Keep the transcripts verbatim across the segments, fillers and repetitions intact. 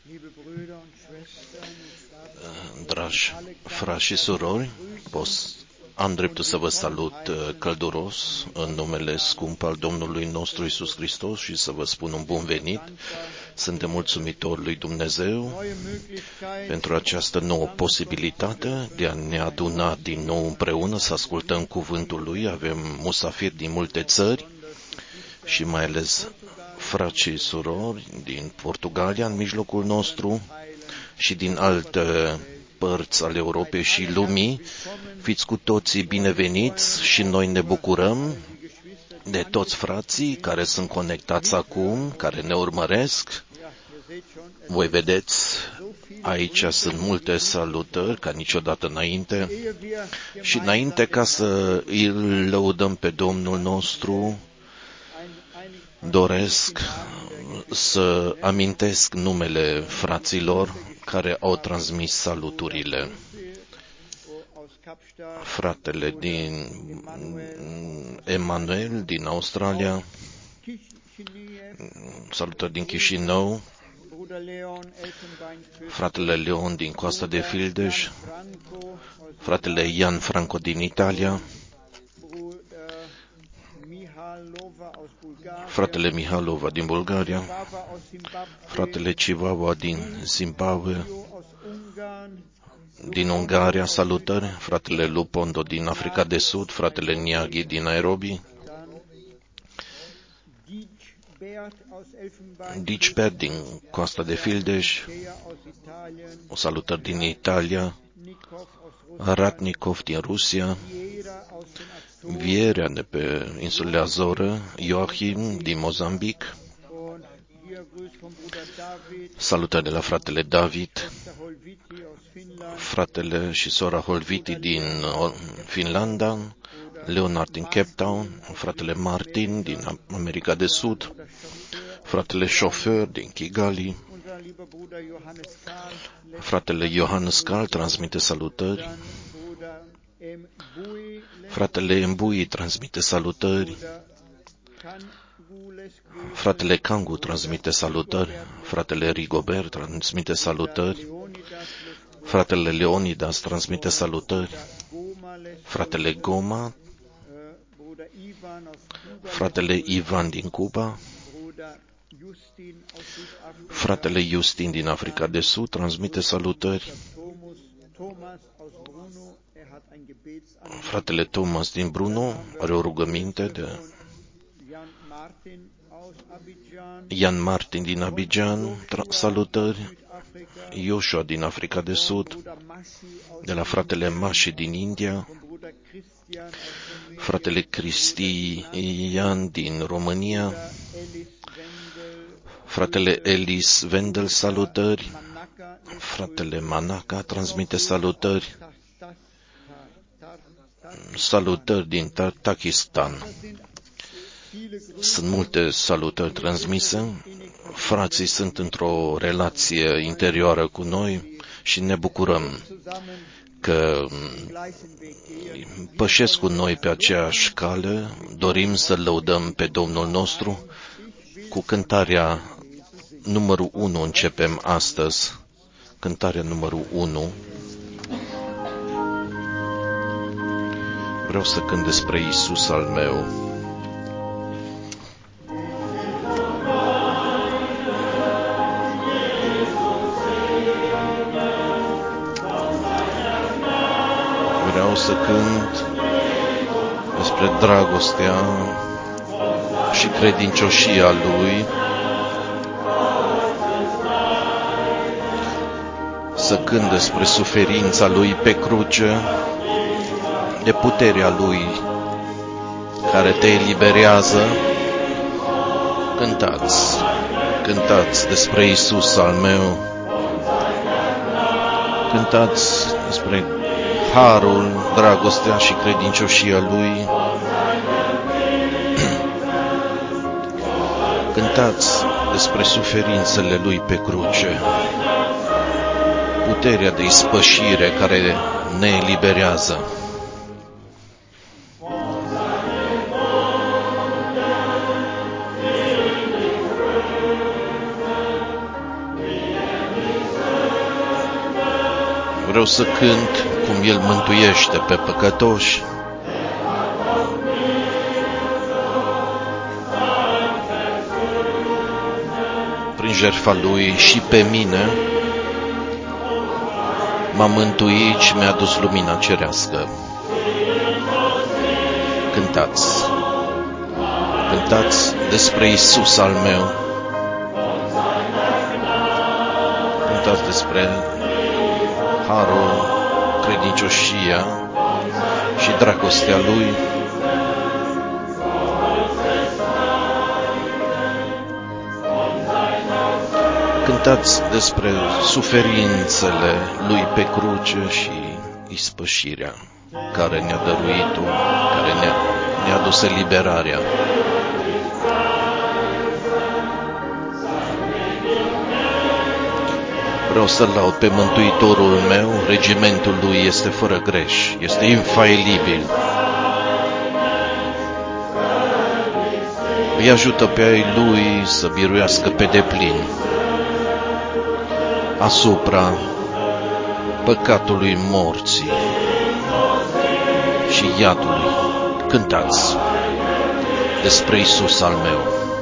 Dragi frați și surori, am dreptul să vă salut călduros în numele scump al Domnului nostru Iisus Hristos și să vă spun un bun venit. Suntem mulțumitori lui Dumnezeu pentru această nouă posibilitate de a ne aduna din nou împreună, să ascultăm cuvântul Lui. Avem musafiri din multe țări și mai ales frați și surori din Portugalia în mijlocul nostru și din alte părți ale Europei și lumii. Fiți cu toții bineveniți și noi ne bucurăm de toți frații care sunt conectați acum, care ne urmăresc. Voi vedeți, aici sunt multe salutări ca niciodată înainte și înainte ca să îl lăudăm pe Domnul nostru, doresc să amintesc numele fraților care au transmis saluturile. Fratele din Emanuel din Australia, salutări din Chișinău, fratele Leon din Coasta de Fildeș, fratele Ian Franco din Italia, fratele Mihalova din Bulgaria, fratele Chivawa din Zimbabwe, din Ungaria, salutări, fratele Lupondo din Africa de Sud, fratele Niaghi din Nairobi, Dicbert din Coasta de Fildeș, o salutări din Italia, Ratnikov din Rusia, Vierea de pe insulele Azore, Joachim din Mozambic, salutări de la fratele David, fratele și sora Holviti din Finlanda, Leonard din Cape Town, fratele Martin din America de Sud, fratele șofer din Kigali, fratele Johannes Karl transmite salutări, fratele Mbui transmite salutări, fratele Kangu transmite salutări, fratele Rigobert transmite salutări, fratele Leonidas transmite salutări, fratele Goma, fratele Ivan din Cuba, fratele Justin din Africa de Sud transmite salutări, fratele Thomas din Bruno are o rugăminte de Ian Martin din Abidjan, salutări, Joshua din Africa de Sud, de la fratele Mashi din India, fratele Cristian din România, fratele Elis Wendel, salutări, fratele Manaka transmite salutări, salutări din Takistan. Sunt multe salutări transmise, frații sunt într-o relație interioară cu noi și ne bucurăm că pășesc cu noi pe aceeași cale. Dorim să lăudăm pe Domnul nostru. Cu cântarea numărul unu începem astăzi, cântarea numărul unu. Vreau să cânt despre Iisus al meu. Vreau să cânt despre dragostea și credincioșia Lui, să cânt despre suferința Lui pe cruce, de puterea Lui care te eliberează. Cântați, cântați despre Iisus al meu, cântați despre harul, dragostea și credincioșia Lui. Cântați despre suferințele Lui pe cruce, puterea de ispășire care ne eliberează. Vreau să cânt cum El mântuiește pe păcătoși. Prin jertfa Lui și pe mine m-a mântuit și mi-a dus lumina cerească. Cântați! Cântați despre Iisus al meu. Cântați despre harul, credincioșia și dragostea Lui. Cântați despre suferințele Lui pe cruce și ispășirea care ne-a dăruit-o, care ne-a, ne-a dus eliberarea. Vreau să-L laud pe Mântuitorul meu, regimentul Lui este fără greș, este infailibil. Îi ajută pe ai Lui să biruiască pe deplin asupra păcatului morții și iadului. Cântați despre Iisus al meu.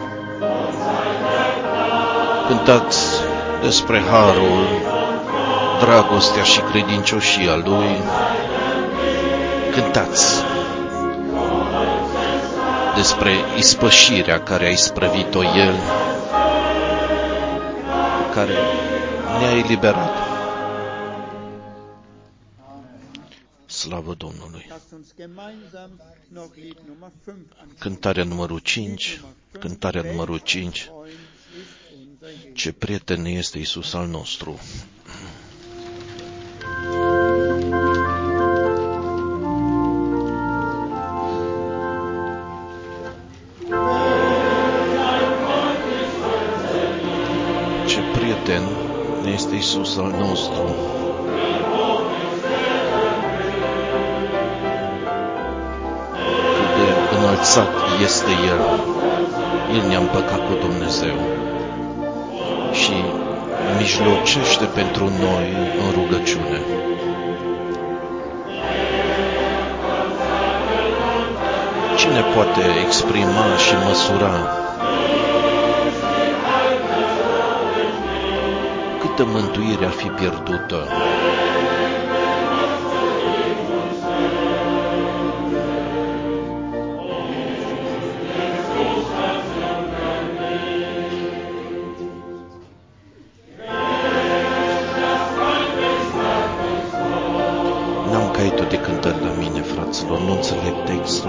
Cântați despre harul, dragostea și credincioșia Lui. Cântați despre ispășirea care a isprăvit-o El, care ne-a eliberat. Slavă Domnului! Cântarea numărul cinci, cântarea numărul cinci. Ce prieten este Iisus al nostru! Ce prieten este Iisus al nostru! Cât de înălțat este El! El ne-a împăcat cu Dumnezeu și mijlocește pentru noi în rugăciune. Cine poate exprima și măsura câtă mântuire ar fi pierdută? N-am caietul de cântări la mine, fraților, nu înțeleg textul.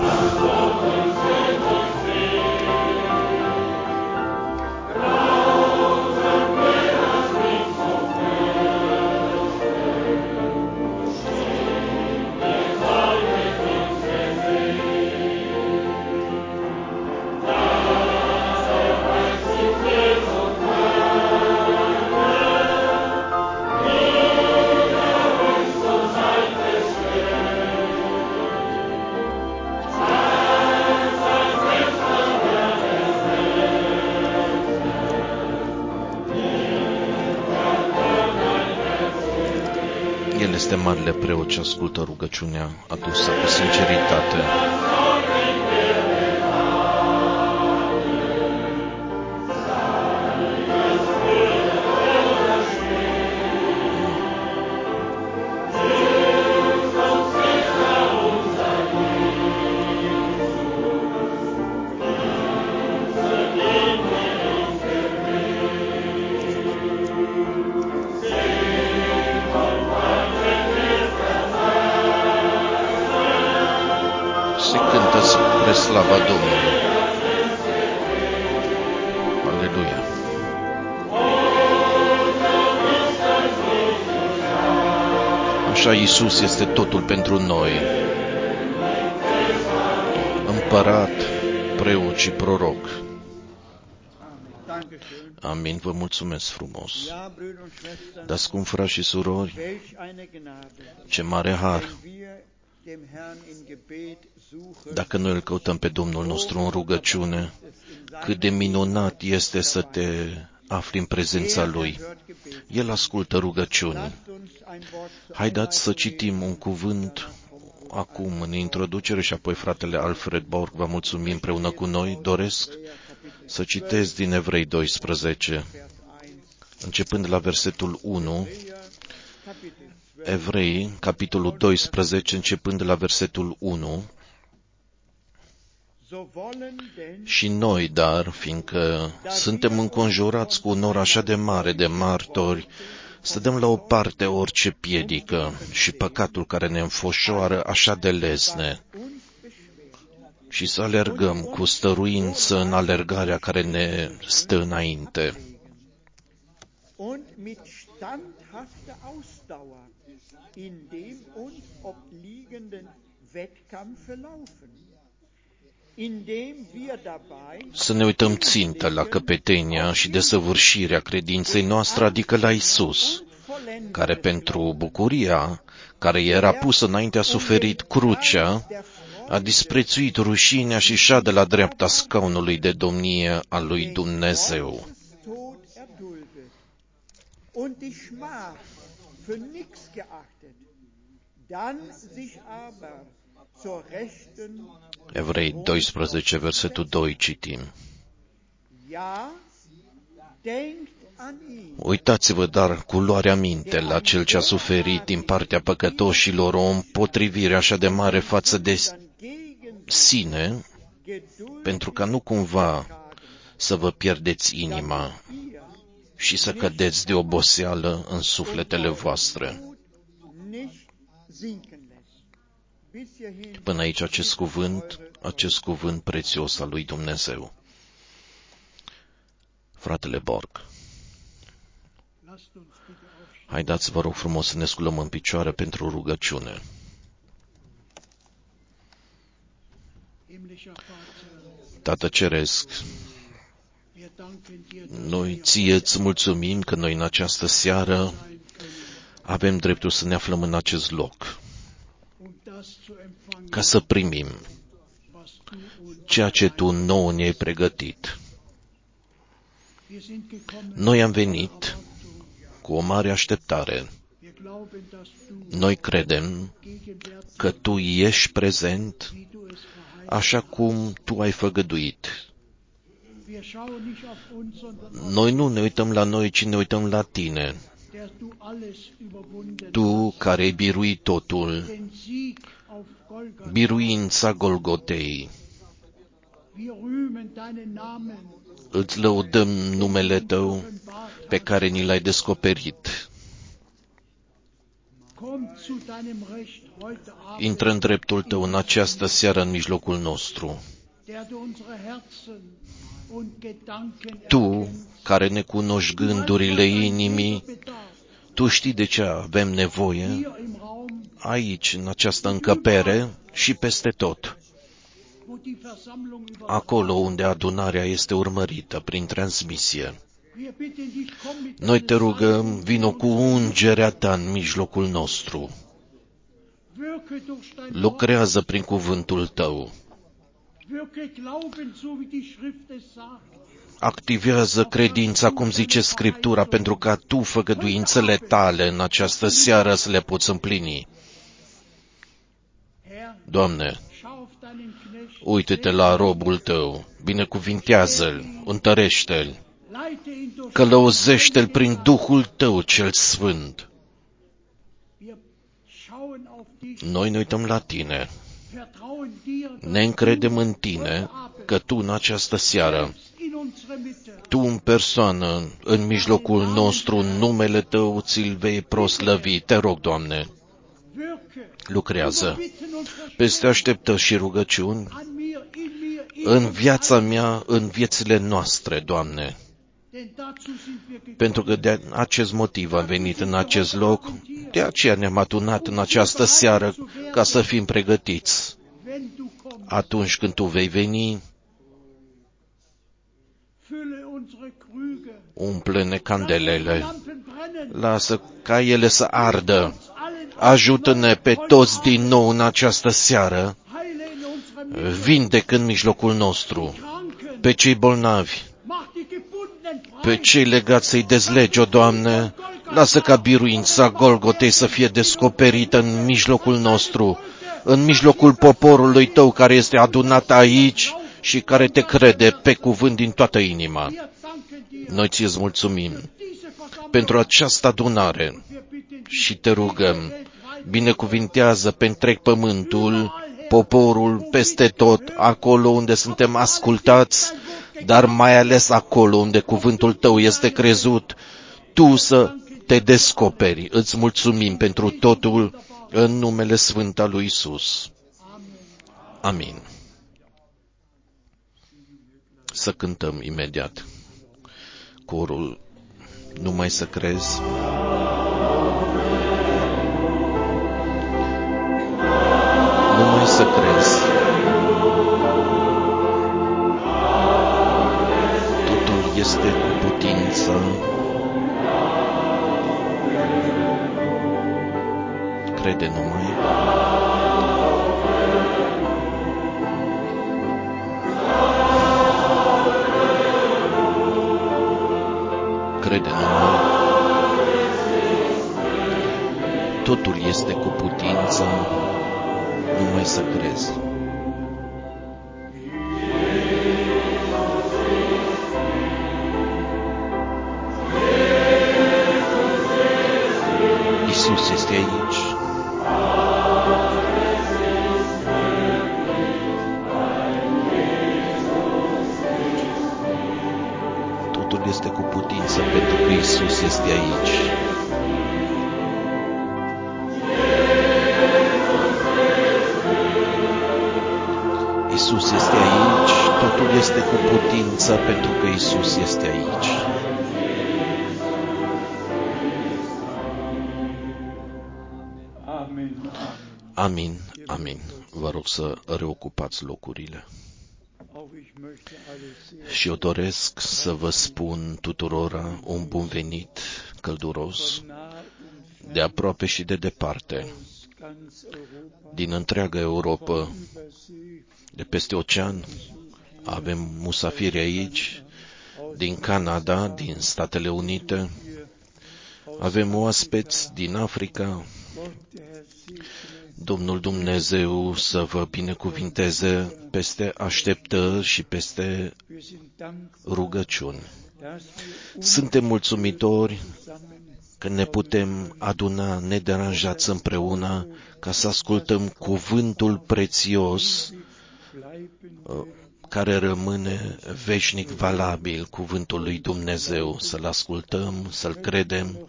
El este marele preot ce ascultă rugăciunea adusă cu sinceritate. Se cântă spre slava Domnului. Aleluia! Așa Iisus este totul pentru noi. Împărat, preot și proroc. Amin, vă mulțumesc frumos. Dar scump frați și surori, ce mare har! Dacă noi îl căutăm pe Domnul nostru în rugăciune, cât de minunat este să te afli în prezența Lui. El ascultă rugăciuni. Haideți să citim un cuvânt acum în introducere și apoi fratele Alfred Borg va mulțumi împreună cu noi. Doresc să citesc din Evrei doisprezece, începând la versetul unu. Evrei, capitolul doisprezece, începând de la versetul unu. Și noi, dar, fiindcă suntem înconjurați cu un nor așa de mare de martori, să dăm la o parte orice piedică și păcatul care ne înfoșoară așa de lesne și să alergăm cu stăruință în alergarea care ne stă înainte. Să ne uităm țintă la căpetenia și desăvârșirea credinței noastre, adică la Isus, care pentru bucuria care era pusă înainte a suferit crucea, a disprețuit rușinea și șade la dreapta scaunului de domnie al lui Dumnezeu. Evrei doisprezece, versetul doi, citim. Uitați-vă, dar, cu luarea minte la cel ce a suferit din partea păcătoșilor o împotrivire așa de mare față de sine, pentru ca nu cumva să vă pierdeți inima și să cădeți de oboseală în sufletele voastre. Până aici acest cuvânt, acest cuvânt prețios al lui Dumnezeu. Fratele Borg, haideți, vă rog frumos, să ne sculăm în picioare pentru rugăciune. Tată Ceresc, noi ție îți mulțumim că noi în această seară avem dreptul să ne aflăm în acest loc, ca să primim ceea ce Tu nouă ne-ai pregătit. Noi am venit cu o mare așteptare. Noi credem că Tu ești prezent așa cum Tu ai făgăduit. Noi nu ne uităm la noi, ci ne uităm la Tine. Tu care ai biruit totul, biruința Golgotei. Îți lăudăm numele Tău pe care ni l-ai descoperit. Intră în dreptul Tău în această seară în mijlocul nostru. Tu, care ne cunoști gândurile inimii, Tu știi de ce avem nevoie aici, în această încăpere și peste tot. Acolo unde adunarea este urmărită prin transmisie. Noi Te rugăm, vino cu ungerea Ta în mijlocul nostru. Lucrează prin cuvântul Tău. Activează credința, cum zice Scriptura, pentru ca Tu, făgăduințele Tale în această seară, să le poți împlini. Doamne, uită-te la robul Tău, binecuvintează-l, întărește-l, călăuzește-l prin Duhul Tău cel Sfânt. Noi ne uităm la Tine, ne încredem în Tine, că Tu în această seară, Tu în persoană, în mijlocul nostru, în numele Tău ți-l vei proslăvi. Te rog, Doamne, lucrează peste așteptări și rugăciuni în viața mea, în viețile noastre, Doamne. Pentru că de acest motiv am venit în acest loc, de aceea ne-am adunat în această seară ca să fim pregătiți. Atunci când Tu vei veni, umple-ne candelele, lasă ca ele să ardă. Ajută-ne pe toți din nou în această seară, vindecă în mijlocul nostru pe cei bolnavi, Pe cei legați să-i dezlegi, o Doamne, lasă ca biruința Golgotei să fie descoperită în mijlocul nostru, în mijlocul poporului Tău care este adunat aici și care Te crede pe cuvânt din toată inima. Noi Ți-ți mulțumim pentru această adunare și Te rugăm, binecuvintează pe întreg pământul, poporul peste tot, acolo unde suntem ascultați, dar mai ales acolo unde cuvântul Tău este crezut, Tu să Te descoperi. Îți mulțumim pentru totul în numele Sfânt al lui Iisus. Amin. Să cântăm imediat corul Numai să crezi. Numai să crezi. Totul este cu putință. Crede numai. Crede numai. Totul este cu putință. Numai să crezi. Iisus este aici. Totul este cu putință pentru că Iisus este aici. Iisus este aici, totul este cu putință pentru că Iisus este aici. Amin, amin. Vă rog să reocupați locurile. Și eu doresc să vă spun tuturora un bun venit călduros, de aproape și de departe, din întreaga Europa, de peste ocean. Avem musafiri aici, din Canada, din Statele Unite, avem oaspeți din Africa. Domnul Dumnezeu să vă binecuvinteze peste așteptări și peste rugăciuni. Suntem mulțumitori că ne putem aduna nederanjați împreună ca să ascultăm cuvântul prețios care rămâne veșnic valabil, cuvântul lui Dumnezeu, să-l ascultăm, să-l credem.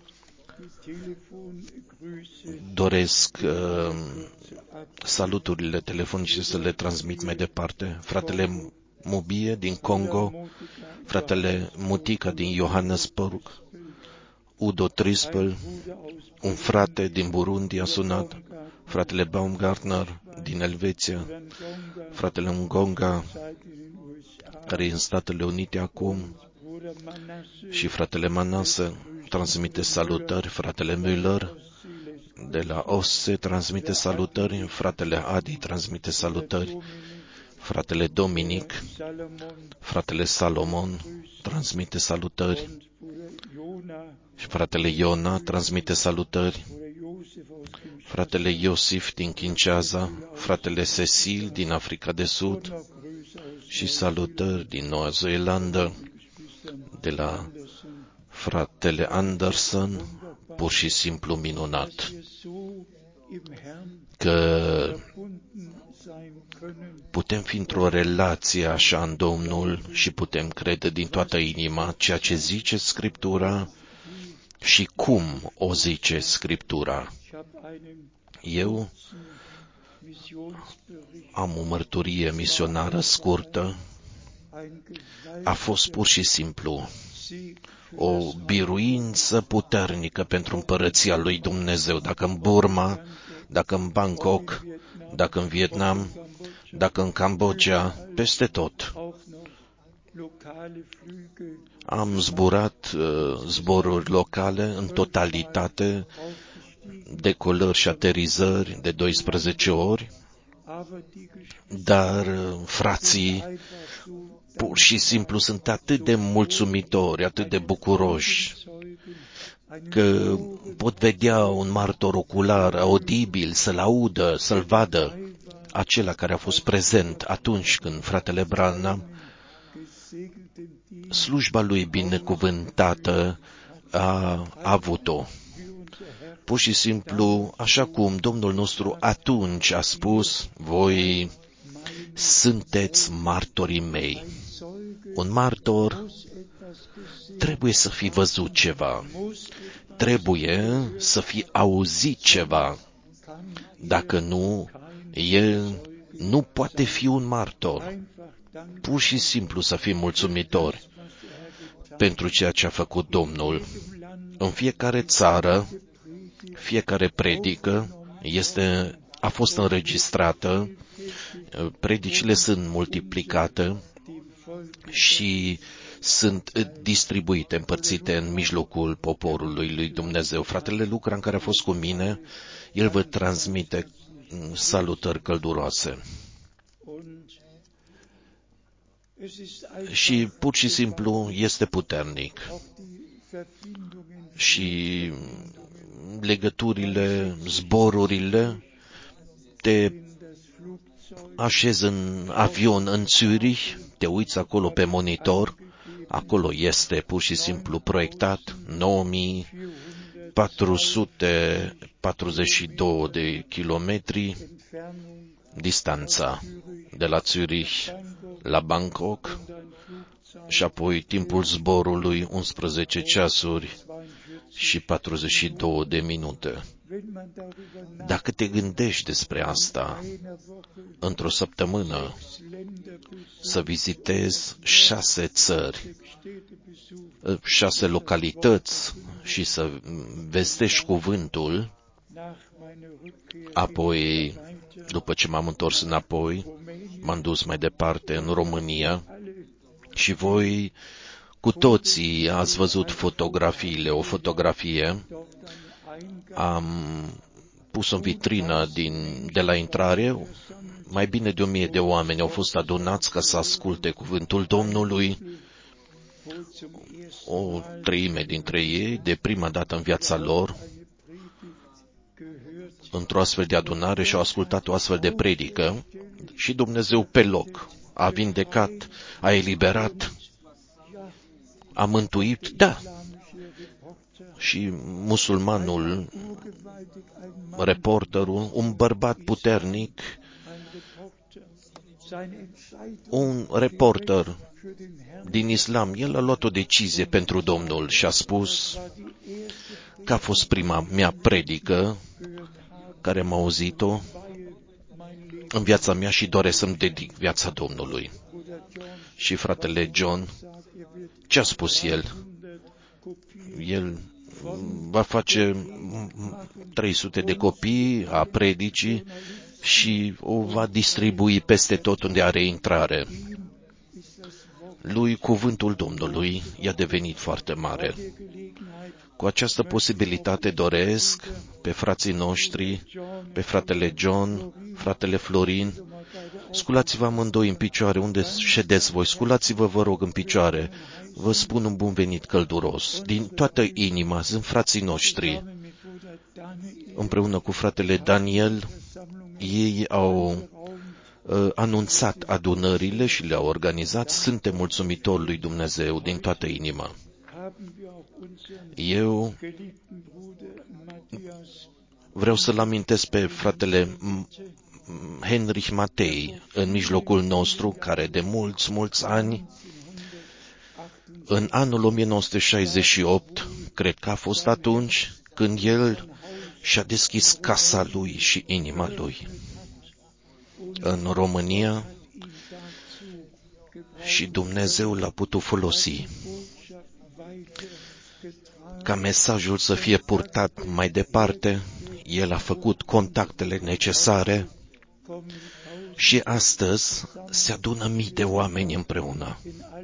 Doresc uh, saluturile telefonice să le transmit mai departe. Fratele Mubie din Congo, fratele Mutica din Johannesburg, Udo Trispel, un frate din Burundi a sunat, fratele Baumgartner din Elveția, fratele Ngonga, care e în Statele Unite acum, și fratele Manasse transmite salutări, fratele Müller de la O S C E transmite salutări, fratele Adi transmite salutări, fratele Dominic, fratele Salomon transmite salutări și fratele Iona transmite salutări, fratele Iosif din Kinshasa, fratele Cecil din Africa de Sud și salutări din Noua Zeelandă, de la fratele Anderson, pur și simplu minunat, că putem fi într-o relație așa în Domnul și putem crede din toată inima ceea ce zice Scriptura și cum o zice Scriptura. Eu am o mărturie misionară scurtă. A fost pur și simplu o biruință puternică pentru împărăția lui Dumnezeu, dacă în Burma, dacă în Bangkok, dacă în Vietnam, dacă în Cambodgia, peste tot. Am zburat uh, zboruri locale în totalitate, decolări și aterizări de doisprezece ori, dar uh, frații pur și simplu sunt atât de mulțumitori, atât de bucuroși, că pot vedea un martor ocular, audibil, să-l audă, să-l vadă, acela care a fost prezent atunci când fratele Branham, slujba lui binecuvântată, a avut-o. Pur și simplu, așa cum Domnul nostru atunci a spus, voi sunteți martorii mei. Un martor trebuie să fi văzut ceva, trebuie să fi auzit ceva. Dacă nu, el nu poate fi un martor. Pur și simplu să fim mulțumitori pentru ceea ce a făcut Domnul. În fiecare țară, fiecare predică este, a fost înregistrată, predicile sunt multiplicate și sunt distribuite, împărțite în mijlocul poporului lui Dumnezeu. Fratele Lucran, care a fost cu mine, el vă transmite salutări călduroase. Și pur și simplu este puternic. Și legăturile, zborurile, te așezi în avion în Zurich, te uiți acolo pe monitor, acolo este pur și simplu proiectat nouă mii patru sute patruzeci și doi de kilometri distanța de la Zurich la Bangkok și apoi timpul zborului unsprezece ceasuri și patruzeci și două de minute. Dacă te gândești despre asta, într-o săptămână, să vizitezi șase țări, șase localități și să vestești cuvântul, apoi, după ce m-am întors înapoi, m-am dus mai departe în România și voi, cu toții, ați văzut fotografiile, o fotografie, am pus în vitrină din, de la intrare, mai bine de o mie de oameni au fost adunați ca să asculte cuvântul Domnului, o treime dintre ei, de prima dată în viața lor, într-o astfel de adunare și-au ascultat o astfel de predică și Dumnezeu pe loc a vindecat, a eliberat, a mântuit, da. Și musulmanul, reporterul, un bărbat puternic, un reporter din islam, el a luat o decizie pentru Domnul și a spus că a fost prima mea predică care am auzit-o în viața mea și doresc să-mi dedic viața Domnului. Și fratele John, ce a spus el? El va face trei sute de copii a predicii și o va distribui peste tot unde are intrare. Lui cuvântul Domnului i-a devenit foarte mare. Cu această posibilitate doresc pe frații noștri, pe fratele John, fratele Florin, sculați-vă amândoi în picioare, unde ședeți voi, sculați-vă, vă rog, în picioare. Vă spun un bun venit călduros, din toată inima, sunt frații noștri. Împreună cu fratele Daniel, ei au uh, anunțat adunările și le-au organizat. Suntem mulțumitori lui Dumnezeu din toată inima. Eu vreau să-l amintesc pe fratele Heinrich Matei în mijlocul nostru, care de mulți, mulți ani, în anul o mie nouă sute șaizeci și opt, cred că a fost atunci când el și-a deschis casa lui și inima lui în România și Dumnezeu l-a putut folosi ca mesajul să fie purtat mai departe. El a făcut contactele necesare și astăzi se adună mii de oameni împreună.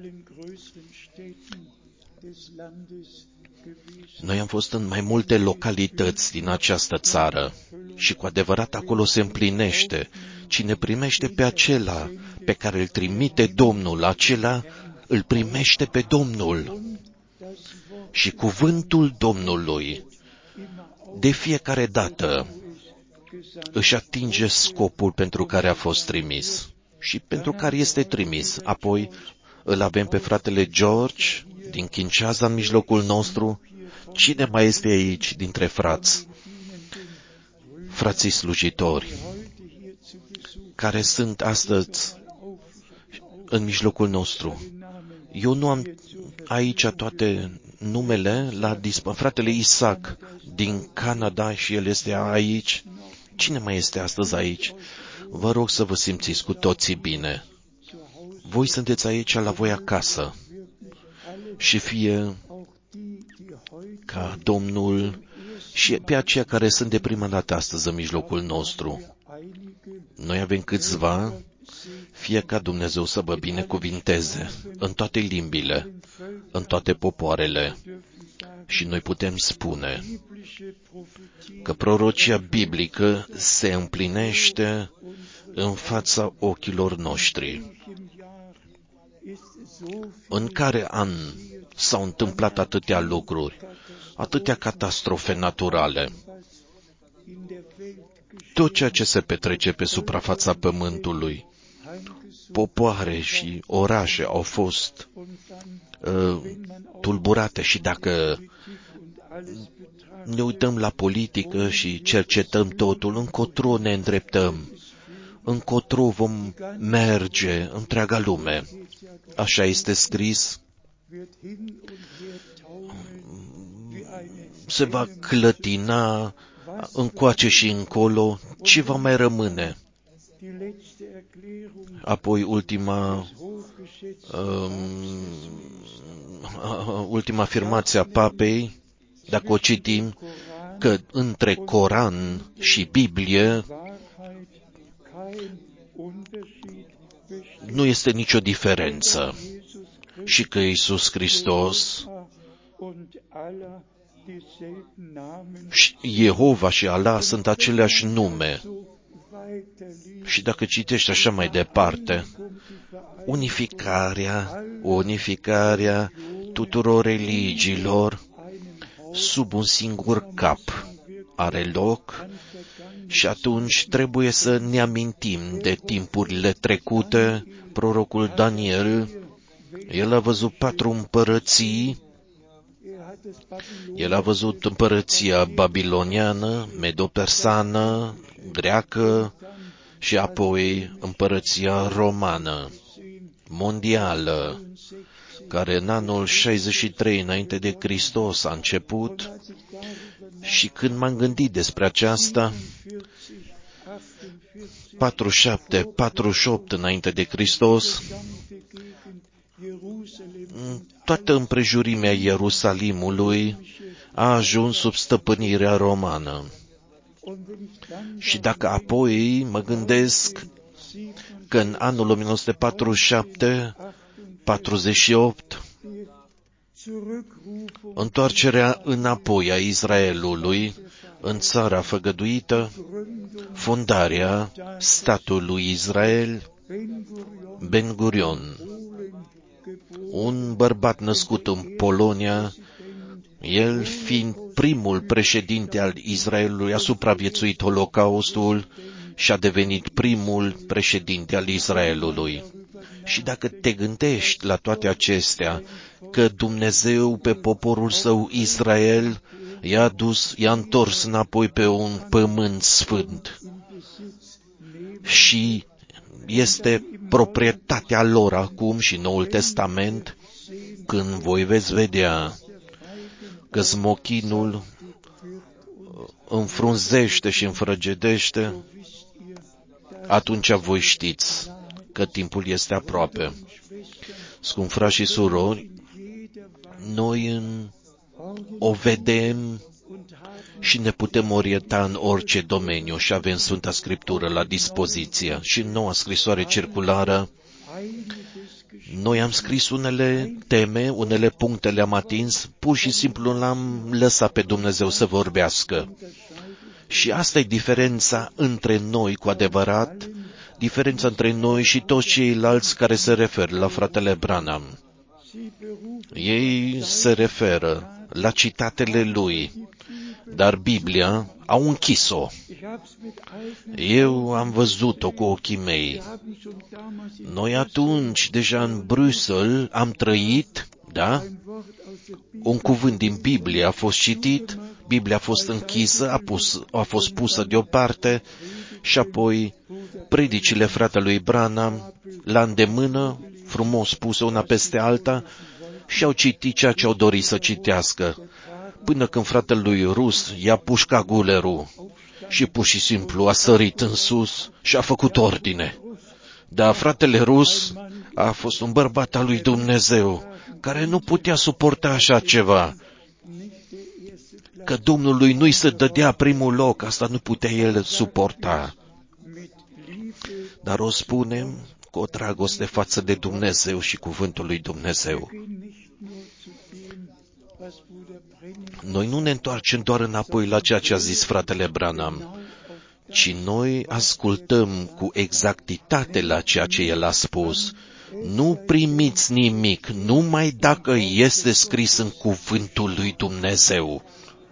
Noi am fost în mai multe localități din această țară și cu adevărat acolo se împlinește Cine primește pe acela pe care îl trimite Domnul, acela îl primește pe Domnul. Și cuvântul Domnului de fiecare dată își atinge scopul pentru care a fost trimis și pentru care este trimis. Apoi îl avem pe fratele George din Kinshasa în mijlocul nostru. Cine mai este aici dintre frați? Frații slujitori care sunt astăzi în mijlocul nostru. Eu nu am aici toate numele la disp- fratele Isaac din Canada și el este aici. Cine mai este astăzi aici? Vă rog să vă simțiți cu toții bine. Voi sunteți aici la voi acasă și fie ca Domnul și pe aceia care sunt de prima dată astăzi în mijlocul nostru. Noi avem câțiva, fie ca Dumnezeu să vă binecuvinteze în toate limbile, în toate popoarele. Și noi putem spune că prorocia biblică se împlinește în fața ochilor noștri. În care an s-au întâmplat atâtea lucruri, atâtea catastrofe naturale. Tot ceea ce se petrece pe suprafața pământului, popoare și orașe au fost uh, tulburate și dacă ne uităm la politică și cercetăm totul, încotro ne îndreptăm, încotro vom merge întreaga lume. Așa este scris, se va clătina încoace și încolo, ce va mai rămâne? Apoi ultima um, ultima afirmație a papei, dacă o citim, că între Coran și Biblie nu este nicio diferență și că Iisus Hristos, Jehova și Allah sunt aceleași nume. Și dacă citești așa mai departe, unificarea, unificarea tuturor religiilor sub un singur cap are loc și atunci trebuie să ne amintim de timpurile trecute. Prorocul Daniel, el a văzut patru împărății, el a văzut împărăția babiloniană, medo-persană, greacă și apoi împărăția romană, mondială, care în anul șaizeci și trei înainte de Hristos a început. Și când m-am gândit despre aceasta, patruzeci și șapte patruzeci și opt înainte de Hristos, toată împrejurimea Ierusalimului a ajuns sub stăpânirea romană. Și dacă apoi mă gândesc că în anul o mie nouă sute patruzeci și șapte patruzeci și opt, întoarcerea înapoi a Israelului în țara făgăduită, fondarea statului Israel, Ben Gurion, un bărbat născut în Polonia, el fiind primul președinte al Israelului, a supraviețuit Holocaustul și a devenit primul președinte al Israelului. Și dacă te gândești la toate acestea, că Dumnezeu pe poporul său Israel i-a dus, i-a întors înapoi pe un pământ sfânt și este proprietatea lor acum și Noul Testament, când voi veți vedea că smochinul înfrunzește și înfrăgedește, atunci voi știți că timpul este aproape. Scumpi frați și surori, noi în, o vedem și ne putem orienta în orice domeniu și avem Sfânta Scriptură la dispoziție. Și în noua scrisoare circulară, noi am scris unele teme, unele puncte le-am atins, pur și simplu l-am lăsat pe Dumnezeu să vorbească. Și asta e diferența între noi cu adevărat, diferența între noi și toți ceilalți care se referă la fratele Branham. Ei se referă la citatele lui, dar Biblia au închis-o. Eu am văzut-o cu ochii mei. Noi atunci, deja în Bruxelles, am trăit, da? Un cuvânt din Biblie a fost citit, Biblia a fost închisă, a, pus, a fost pusă deoparte și apoi predicile fratelui Branham la îndemână, frumos puse una peste alta, și au citit ceea ce au dorit să citească, până când fratele lui Rus i-a pușcat gulerul și pur și simplu a sărit în sus și a făcut ordine. Dar fratele Rus a fost un bărbat al lui Dumnezeu, care nu putea suporta așa ceva. Că Domnului nu-i se dădea primul loc, asta nu putea el suporta. Dar o spunem cu o dragoste față de Dumnezeu și cuvântul lui Dumnezeu. Noi nu ne întoarcem doar înapoi la ceea ce a zis fratele Branham, ci noi ascultăm cu exactitate la ceea ce el a spus. Nu primiți nimic, numai dacă este scris în cuvântul lui Dumnezeu.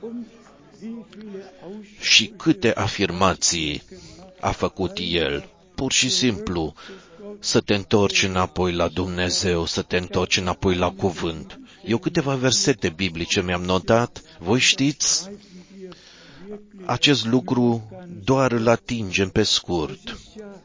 Și câte afirmații a făcut el, pur și simplu, să te întorci înapoi la Dumnezeu, să te întorci înapoi la cuvânt. Eu câteva versete biblice mi-am notat, voi știți, acest lucru doar îl atingem pe scurt.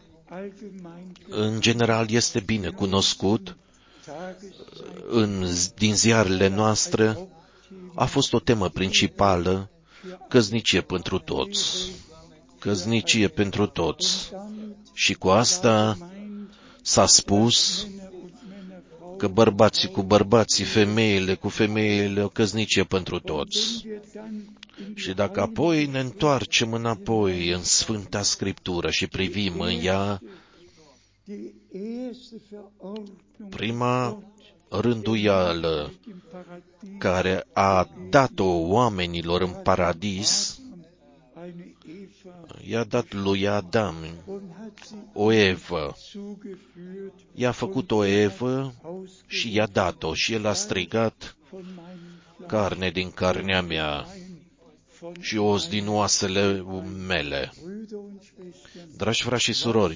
În general este bine cunoscut, în, din ziarele noastre a fost o temă principală, căsnicie pentru toți. Căsnicie pentru toți. Și cu asta s-a spus că bărbații cu bărbații, femeile cu femeile, o căsnicie pentru toți. Și dacă apoi ne întoarcem înapoi în Sfânta Scriptură și privim în ea, prima rânduială care a dat-o oamenilor în paradis, i-a dat lui Adam o Evă. I-a făcut o Evă și i-a dat-o și el a strigat, carne din carnea mea și os din oasele mele. Dragi frați și surori,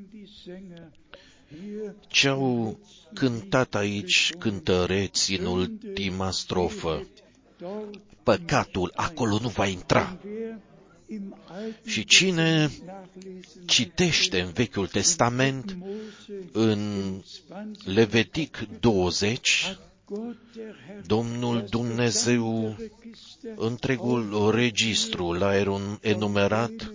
ce-au cântat aici cântăreți în ultima strofă? Păcatul acolo nu va intra. Și cine citește în Vechiul Testament, în Levitic douăzeci, Domnul Dumnezeu, întregul registru l-a enumerat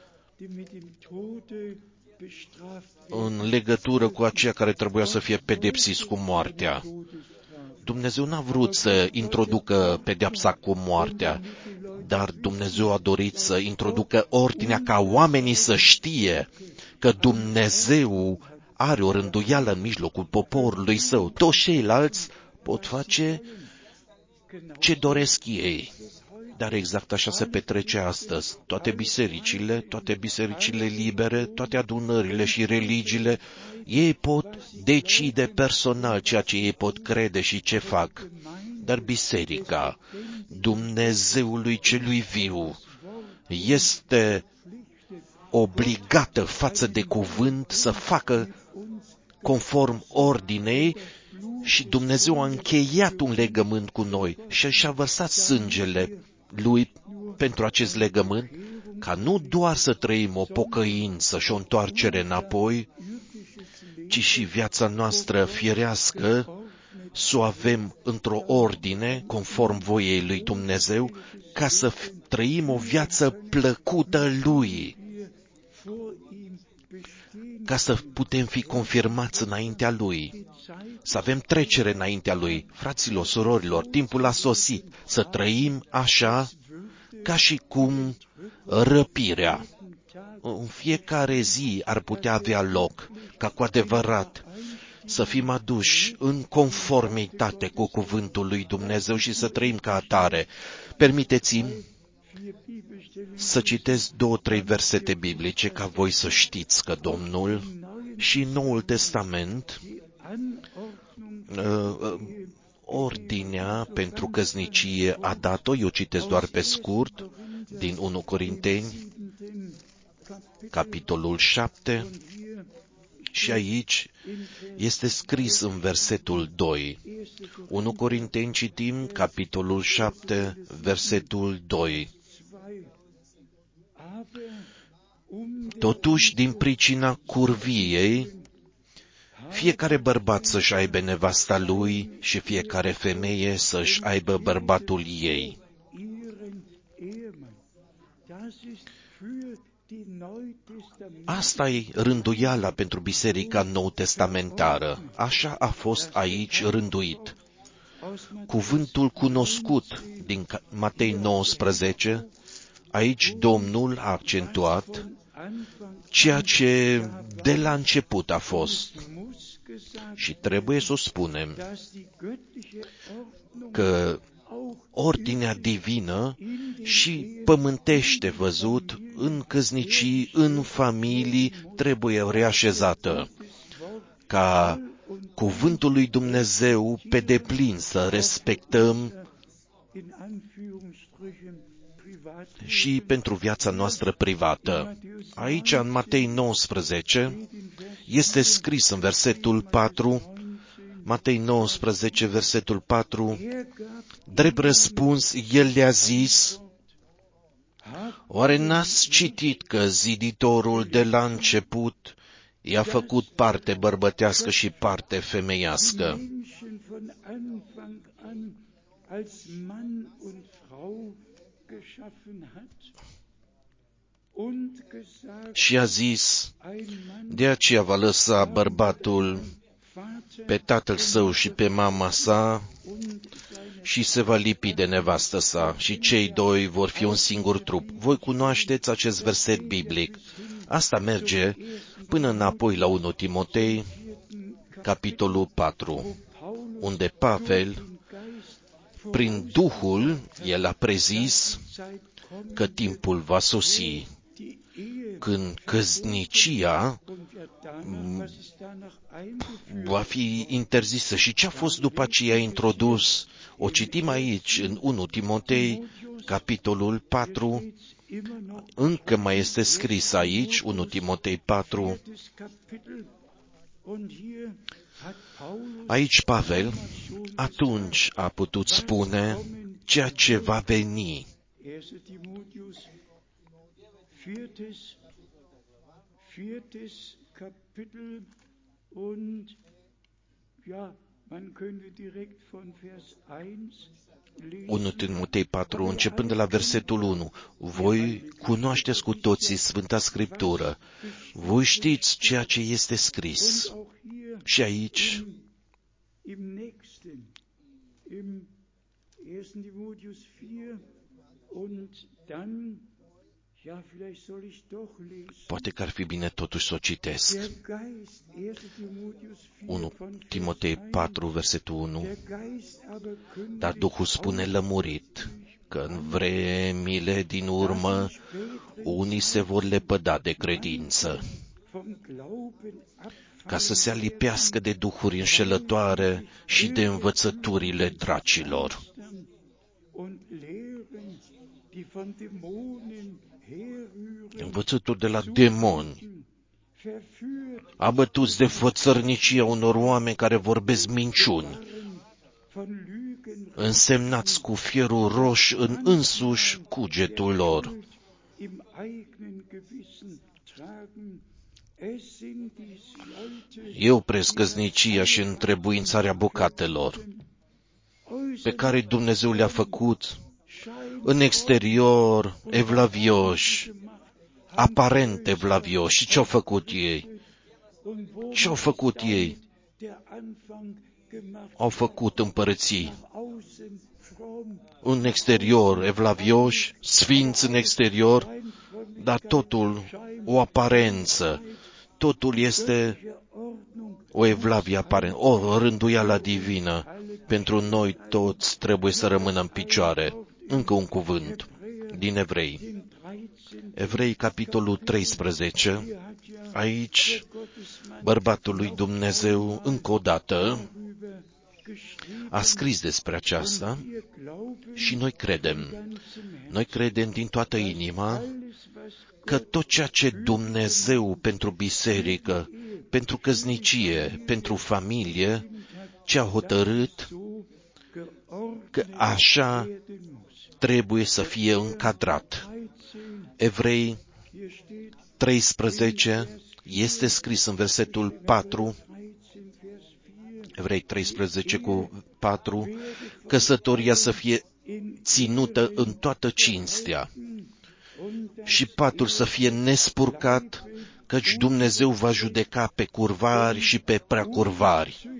în legătură cu aceia care trebuia să fie pedepsiți cu moartea. Dumnezeu n-a vrut să introducă pedeapsa cu moartea, dar Dumnezeu a dorit să introducă ordinea ca oamenii să știe că Dumnezeu are o rânduială în mijlocul poporului său. Toți ceilalți pot face ce doresc ei. Dar exact așa se petrece astăzi. Toate bisericile, toate bisericile libere, toate adunările și religiile, ei pot decide personal ceea ce ei pot crede și ce fac. Dar biserica Dumnezeului celui viu este obligată față de cuvânt să facă conform ordinei și Dumnezeu a încheiat un legământ cu noi și și-a vărsat sângele lui pentru acest legământ, ca nu doar să trăim o pocăință și o întoarcere înapoi, ci și viața noastră firească să o avem într-o ordine, conform voiei lui Dumnezeu, ca să trăim o viață plăcută lui, ca să putem fi confirmați înaintea lui, să avem trecere înaintea lui. Fraților, surorilor, timpul a sosit să trăim așa ca și cum răpirea în fiecare zi ar putea avea loc, ca cu adevărat să fim aduși în conformitate cu cuvântul lui Dumnezeu și să trăim ca atare. Permiteți-mi să citesc două, trei versete biblice ca voi să știți că Domnul și în Noul Testament ordinea pentru căsnicie a dat-o, eu citesc doar pe scurt, din unu Corinteni, capitolul șapte, și aici este scris în versetul doi. unu Corinteni citim, capitolul șapte, versetul doi. Totuși, din pricina curviei, fiecare bărbat să-și aibă nevasta lui și fiecare femeie să-și aibă bărbatul ei. Asta e rânduiala pentru biserica nou-testamentară. Așa a fost aici rânduit. Cuvântul cunoscut din Matei nouăsprezece, aici Domnul a accentuat ceea ce de la început a fost. Și trebuie să o spunem că ordinea divină și pământește văzut în căsnicii, în familii, trebuie reașezată. Ca cuvântul lui Dumnezeu pe deplin să respectăm și pentru viața noastră privată. Aici, în Matei nouăsprezece, este scris în versetul patru, Matei nouăsprezece, versetul patru, drept răspuns, el le-a zis, oare n-ați citit că ziditorul de la început i-a făcut parte bărbătească și parte femeiască? Și a zis, de aceea va lăsa bărbatul pe tatăl său și pe mama sa și se va lipi de nevastă sa și cei doi vor fi un singur trup. Voi cunoașteți acest verset biblic. Asta merge până înapoi la unu Timotei, capitolul patru, unde Pavel, prin Duhul, el a prezis că timpul va sosi, când căsnicia va fi interzisă. Și ce a fost după aceea introdus? O citim aici, în unu Timotei, capitolul patru, încă mai este scris aici, unu Timotei patru, aici Pavel atunci a putut spune ceea ce va veni. unu Timotei patru, începând de la versetul unu. Voi cunoașteți cu toții Sfânta Scriptură. Voi știți ceea ce este scris. Și aici, poate că ar fi bine totuși să o citesc. unu Timotei patru, versetul unu. Dar Duhul spune lămurit că în vremile din urmă unii se vor lepăda de credință, ca să se alipească de duhuri înșelătoare și de învățăturile dracilor. Învățături de la demoni, abătuți de fățărnicia unor oameni care vorbesc minciuni, însemnați cu fierul roș în însuși cugetul lor. Eu presc căsnicia și întrebuințarea bocatelor, pe care Dumnezeu le-a făcut în exterior evlavioși, aparent evlavioși. Și ce-au făcut ei? Ce-au făcut ei? Au făcut împărății. În exterior evlavioși, sfinți în exterior, dar totul o aparență. Totul este o evlavie aparentă, o rânduială divină. Pentru noi toți trebuie să rămână în picioare. Încă un cuvânt. din Evrei. Evrei, capitolul treisprezece. Aici, bărbatul lui Dumnezeu, încă o dată, a scris despre aceasta și noi credem. Noi credem din toată inima că tot ceea ce Dumnezeu pentru biserică, pentru căsnicie, pentru familie, ce a hotărât, că așa trebuie să fie încadrat. Evrei treisprezece este scris în versetul patru, Evrei treisprezece cu patru, căsătoria să fie ținută în toată cinstea și patul să fie nespurcat, căci Dumnezeu va judeca pe curvari și pe preacurvari.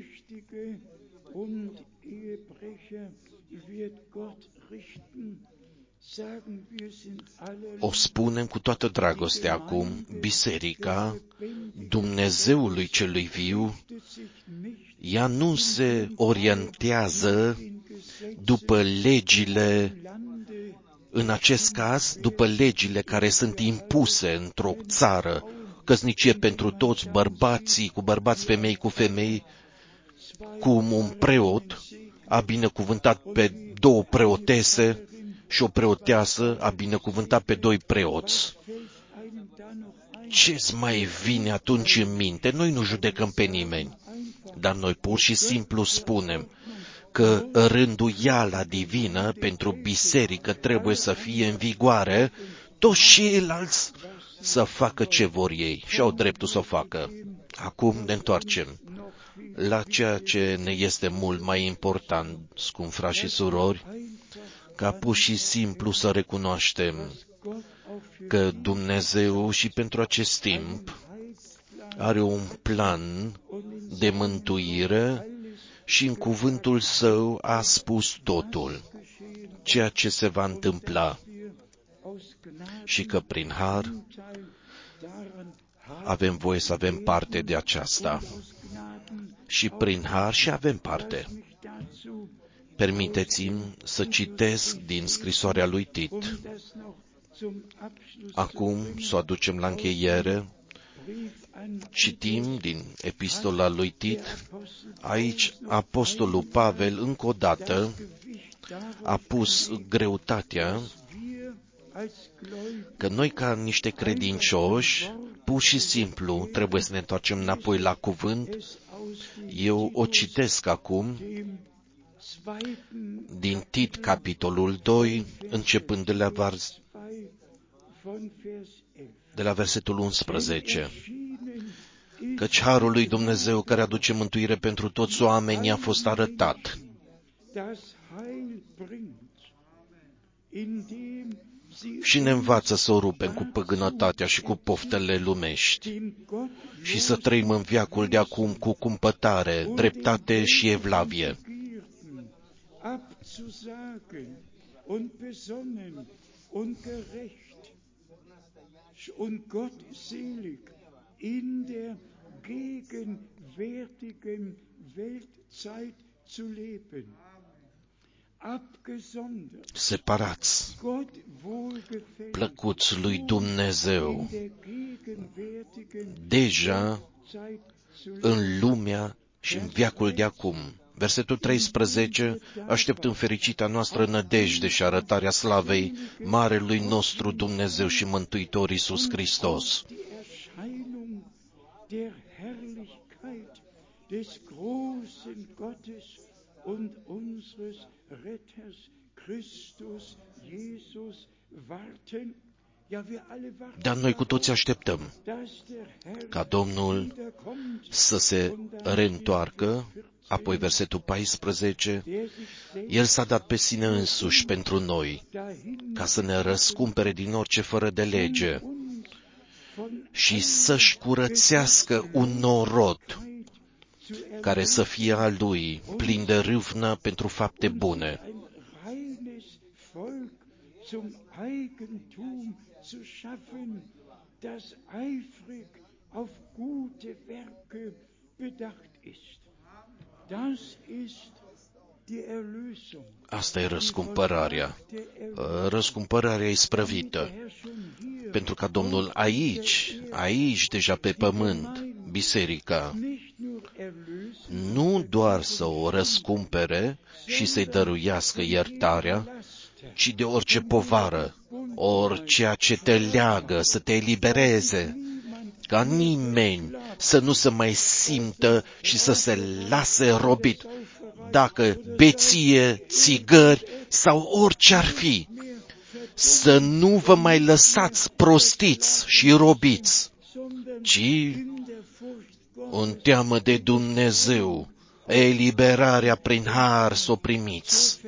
O spunem cu toată dragostea acum, biserica Dumnezeului celui viu, ea nu se orientează după legile, în acest caz, după legile care sunt impuse într-o țară, căsnicie pentru toți, bărbații cu bărbați, femei cu femei, cum un preot a binecuvântat pe două preotese și o preoteasă a binecuvântat pe doi preoți. Ce-ți mai vine atunci în minte? Noi nu judecăm pe nimeni, dar noi pur și simplu spunem că rânduiala divină pentru biserică trebuie să fie în vigoare, toți ceilalți să facă ce vor ei și au dreptul să o facă. Acum ne întoarcem la ceea ce ne este mult mai important, scumpi frați și surori, ca pur și simplu să recunoaștem că Dumnezeu și pentru acest timp are un plan de mântuire și în cuvântul Său a spus totul, ceea ce se va întâmpla și că prin har avem voie să avem parte de aceasta. Și prin har și avem parte. Permiteți-mi să citesc din scrisoarea lui Tit. Acum să o aducem la încheiere. Citim din epistola lui Tit. Aici apostolul Pavel încă o dată a pus greutatea că noi ca niște credincioși pur și simplu trebuie să ne întoarcem înapoi la cuvânt. Eu o citesc acum din Tit, capitolul doi, începând de la, vers... de la versetul unsprezece. Căci harul lui Dumnezeu care aduce mântuire pentru toți oamenii a fost arătat, și ne învață să o rupem cu păgânătatea și cu poftele lumești și să trăim în veacul de acum cu cumpătare, dreptate și evlavie. Separați, plăcuți lui Dumnezeu, deja în lumea și în veacul de acum. Versetul treisprezece, așteptând fericita noastră nădejde și arătarea slavei Marelui nostru Dumnezeu și Mântuitor Iisus Hristos. Und unseres Retters Christus Jesus warten. Dar noi cu toți așteptăm ca Domnul să se reîntoarcă. Apoi versetul paisprezece, El s-a dat pe sine însuși pentru noi, ca să ne răscumpere din orice fără de lege și să-și curățească un norod care să fie al Lui, plin de râvnă pentru fapte bune. Zu schaffen, das eifrig auf gute Werke bedacht ist. Das ist Asta e răscumpărarea. Răscumpărarea e isprăvită. Pentru ca Domnul aici, aici deja pe pământ, biserica, nu doar să o răscumpere și să-i dăruiască iertarea, ci de orice povară, orice ce te leagă, să te elibereze, ca nimeni să nu se mai simtă și să se lase robit, dacă beție, țigări sau orice ar fi, să nu vă mai lăsați prostiți și robiți, ci în teamă de Dumnezeu, eliberarea prin har să o primiți.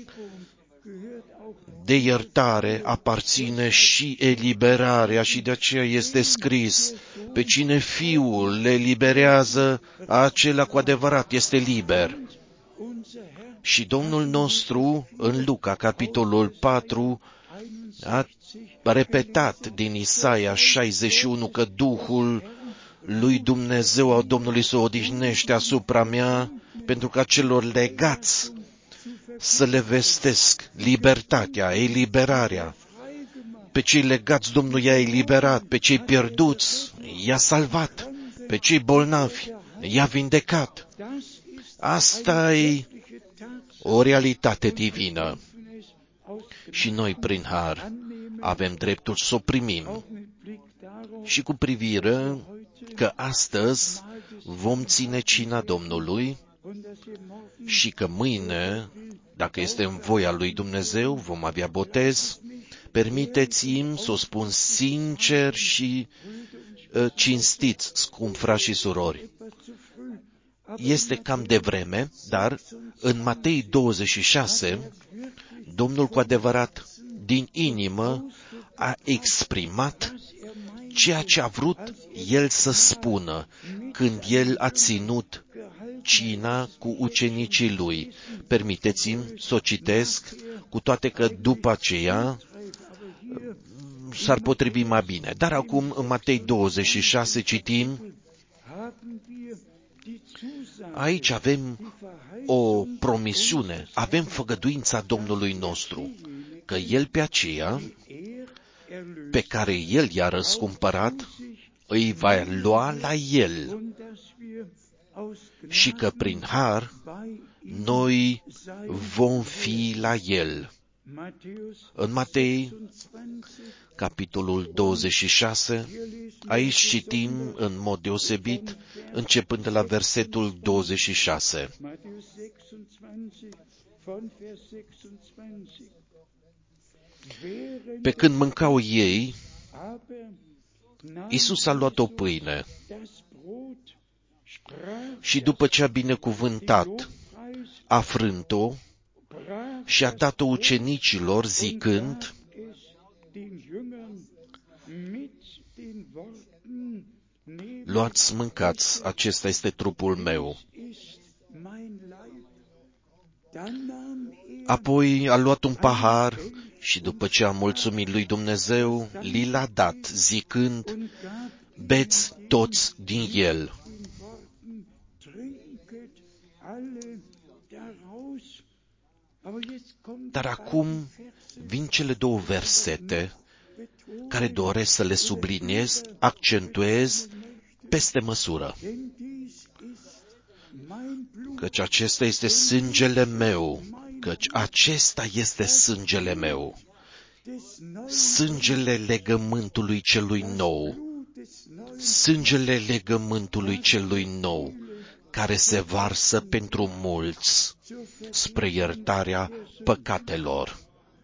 De iertare aparține și eliberarea și de aceea este scris, pe cine Fiul le eliberează, acela cu adevărat este liber. Și Domnul nostru, în Luca, capitolul patru, a repetat din Isaia șaizeci și unu că Duhul lui Dumnezeu al Domnului se odihnește asupra mea, pentru ca celor legați să le vestesc libertatea, eliberarea. Pe cei legați Domnul i-a eliberat, pe cei pierduți i-a salvat, pe cei bolnavi i-a vindecat. Asta e o realitate divină. Și noi, prin har, avem dreptul să o primim. Și cu privire că astăzi vom ține cina Domnului și că mâine, dacă este în voia lui Dumnezeu, vom avea botez, permiteți-mi să o spun sincer și uh, cinstit, scump frați și surori. Este cam devreme, dar în Matei douăzeci și șase, Domnul cu adevărat, din inimă, a exprimat ceea ce a vrut El să spună când El a ținut cina cu ucenicii Lui. Permiteți-mi să o citesc, cu toate că după aceea s-ar potrivi mai bine. Dar acum, în Matei douăzeci și șase, citim, aici avem o promisiune, avem făgăduința Domnului nostru, că El pe aceea, pe care El i-a răscumpărat, îi va lua la El și că prin har noi vom fi la El. În Matei, capitolul douăzeci și șase, aici citim în mod deosebit, începând de la versetul douăzeci și șase. Pe când mâncau ei, Iisus a luat o pâine și după ce a binecuvântat, a frânt-o și a dat-o ucenicilor, zicând, luați, mâncați, acesta este trupul meu. Apoi a luat un pahar și după ce a mulțumit lui Dumnezeu, li l-a dat, zicând, beți toți din el. Dar acum vin cele două versete care doresc să le subliniez, accentuez peste măsură. Căci acesta este sângele meu, căci acesta este sângele meu, sângele legământului celui nou, sângele legământului celui nou, care se varsă pentru mulți spre iertarea păcatelor.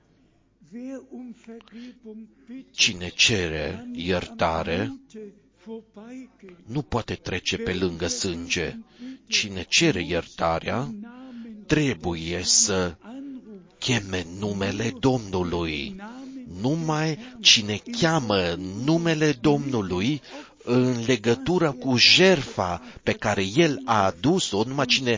Cine cere iertare nu poate trece pe lângă sânge. Cine cere iertarea trebuie să cheme numele Domnului. Numai cine cheamă numele Domnului în legătură cu jertfa pe care El a adus-o, numai cine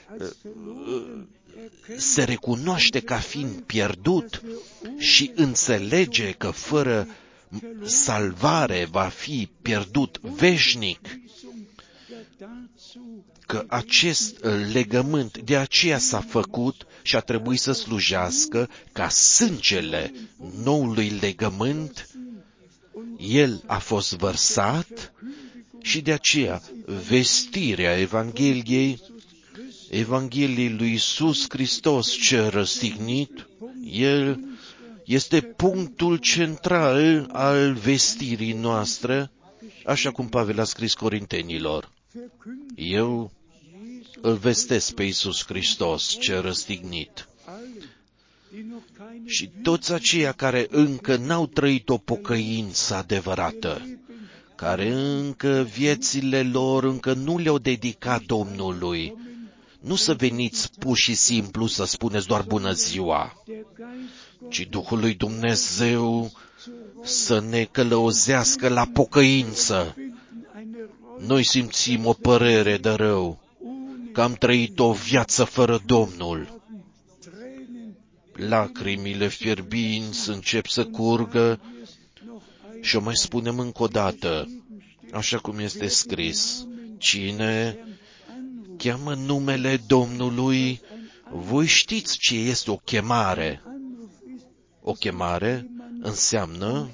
se recunoaște ca fiind pierdut și înțelege că fără salvare va fi pierdut veșnic, că acest legământ de aceea s-a făcut și a trebuit să slujească ca sângele noului legământ. El a fost vărsat și de aceea vestirea Evangheliei, Evangheliei lui Iisus Hristos cel răstignit, El este punctul central al vestirii noastre, așa cum Pavel a scris Corintenilor. Eu îl vestesc pe Iisus Hristos cel răstignit. Și toți aceia care încă n-au trăit o pocăință adevărată, care încă viețile lor încă nu le-au dedicat Domnului, nu să veniți pur și simplu să spuneți doar bună ziua, ci Duhul lui Dumnezeu să ne călăuzească la pocăință. Noi simțim o părere de rău, că am trăit o viață fără Domnul. Lacrimile fierbinți încep să curgă și o mai spunem încă o dată, așa cum este scris, cine cheamă numele Domnului, voi știți ce este o chemare. O chemare înseamnă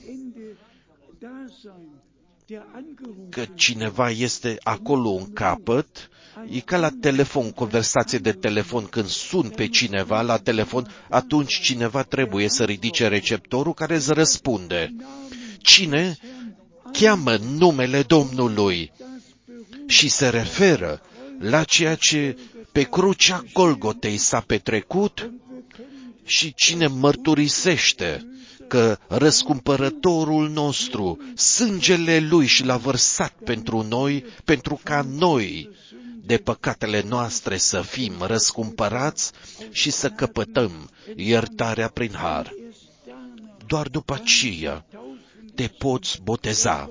că cineva este acolo în capăt, e ca la telefon, conversație de telefon, când sun pe cineva la telefon, atunci cineva trebuie să ridice receptorul care îți răspunde. Cine cheamă numele Domnului și se referă la ceea ce pe crucea Golgotei s-a petrecut și cine mărturisește că răscumpărătorul nostru, sângele lui și l-a vărsat pentru noi, pentru ca noi, de păcatele noastre, să fim răscumpărați și să căpătăm iertarea prin har. Doar după aceea te poți boteza,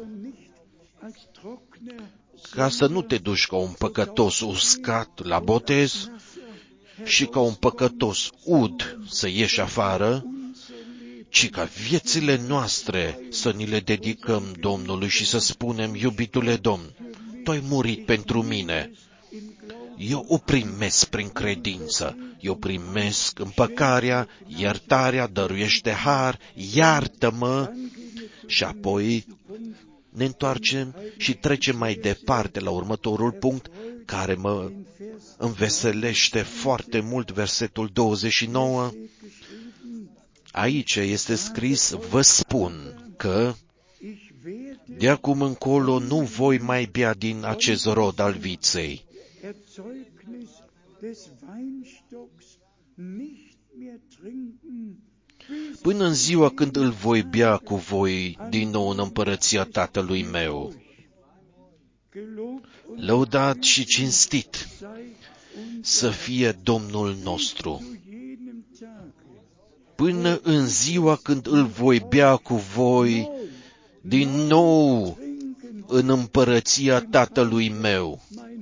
ca să nu te duci ca un păcătos uscat la botez și ca un păcătos ud să ieși afară, ci ca viețile noastre să ni le dedicăm Domnului și să spunem, iubitule Domn, Tu ai murit pentru mine. Eu o primesc prin credință, eu primesc împăcarea, iertarea, dăruiește har, iartă-mă și apoi ne întoarcem și trecem mai departe la următorul punct care mă înveselește foarte mult, versetul douăzeci și nouă. Aici este scris, vă spun că de acum încolo nu voi mai bea din acest rod al viței. Până în ziua când îl voi bea cu voi din nou în împărăția Tatălui meu. Lăudat și cinstit să fie Domnul nostru. Până în ziua când îl voi bea cu voi din nou în împărăția Tatălui meu.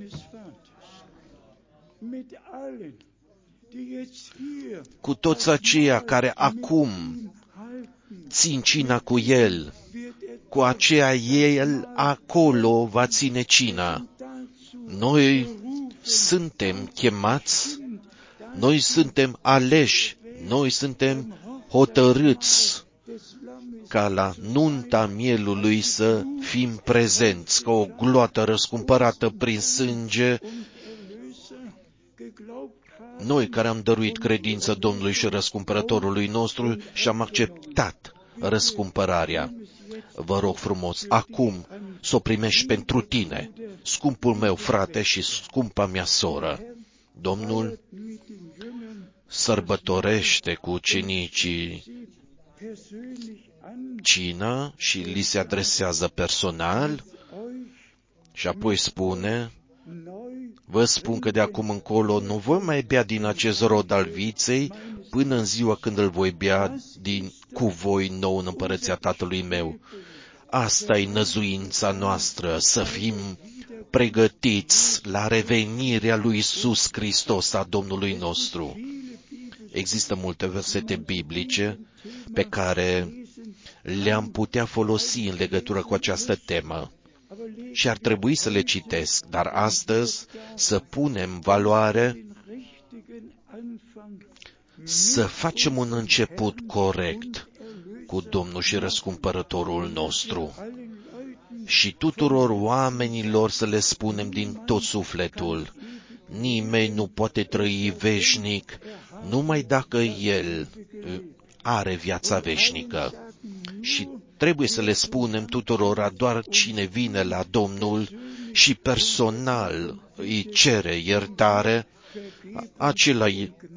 Cu toți aceia care acum țin cina cu El, cu aceea El acolo va ține cina. Noi suntem chemați, noi suntem aleși, noi suntem hotărâți ca la nunta mielului să fim prezenți, ca o gloată răscumpărată prin sânge. Noi care am dăruit credință Domnului și răscumpărătorului nostru și am acceptat răscumpărarea. Vă rog frumos, acum să o primești pentru tine, scumpul meu frate și scumpa mea soră. Domnul sărbătorește cu ucenicii cina și li se adresează personal și apoi spune, vă spun că de acum încolo nu voi mai bea din acest rod al viței până în ziua când îl voi bea din, cu voi nou în împărăția Tatălui meu. Asta e năzuința noastră, să fim pregătiți la revenirea lui Iisus Hristos, a Domnului nostru. Există multe versete biblice pe care le-am putea folosi în legătură cu această temă. și ar trebui să le citesc, dar astăzi să punem valoare, să facem un început corect cu Domnul și Răscumpărătorul nostru și tuturor oamenilor să le spunem din tot sufletul: nimeni nu poate trăi veșnic numai dacă el are viața veșnică. Și trebuie să le spunem tuturora: doar cine vine la Domnul și personal îi cere iertare, acela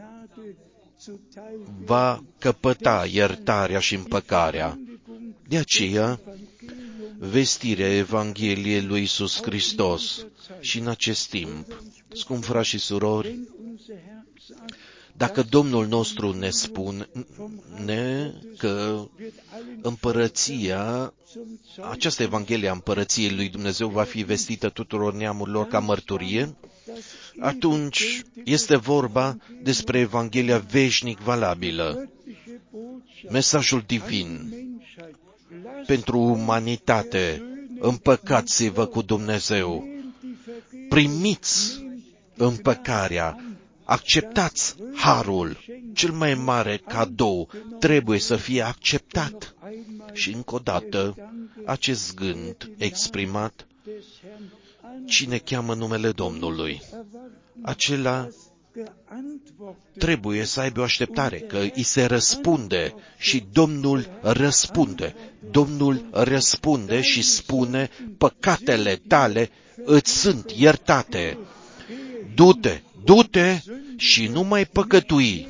va căpăta iertarea și împăcarea. De aceea, vestirea Evangheliei lui Iisus Hristos și în acest timp, scumpi frați și surori, dacă Domnul nostru ne spune că împărăția, această Evanghelie a împărăției lui Dumnezeu va fi vestită tuturor neamurilor ca mărturie, atunci este vorba despre Evanghelia veșnic valabilă, mesajul divin pentru umanitate. Împăcați-vă cu Dumnezeu, primiți împăcarea, acceptați harul, cel mai mare cadou trebuie să fie acceptat. Și încă o dată, acest gând exprimat: cine cheamă numele Domnului, acela trebuie să aibă o așteptare, că îi se răspunde și Domnul răspunde. Domnul răspunde și spune: păcatele tale îți sunt iertate. Du-te, du-te și nu mai păcătui.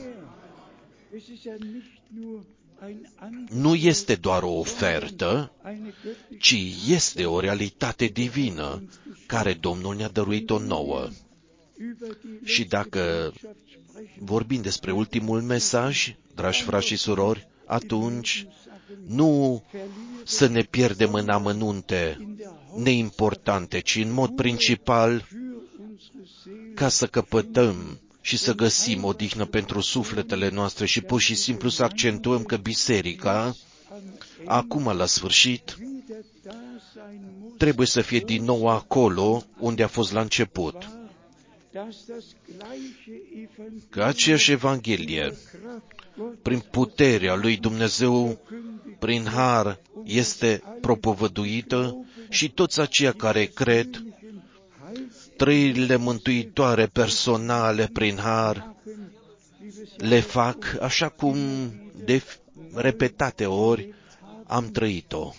Nu este doar o ofertă, ci este o realitate divină care Domnul ne-a dăruit-o nouă. Și dacă vorbim despre ultimul mesaj, dragi frați și surori, atunci nu să ne pierdem în amănunte neimportante, ci în mod principal ca să căpătăm și să găsim odihnă pentru sufletele noastre și pur și simplu să accentuăm că biserica, acum la sfârșit, trebuie să fie din nou acolo unde a fost la început. Că aceeași Evanghelie, prin puterea lui Dumnezeu, prin har, este propovăduită și toți aceia care cred, trăirile mântuitoare personale prin har, le fac așa cum de repetate ori am trăit-o.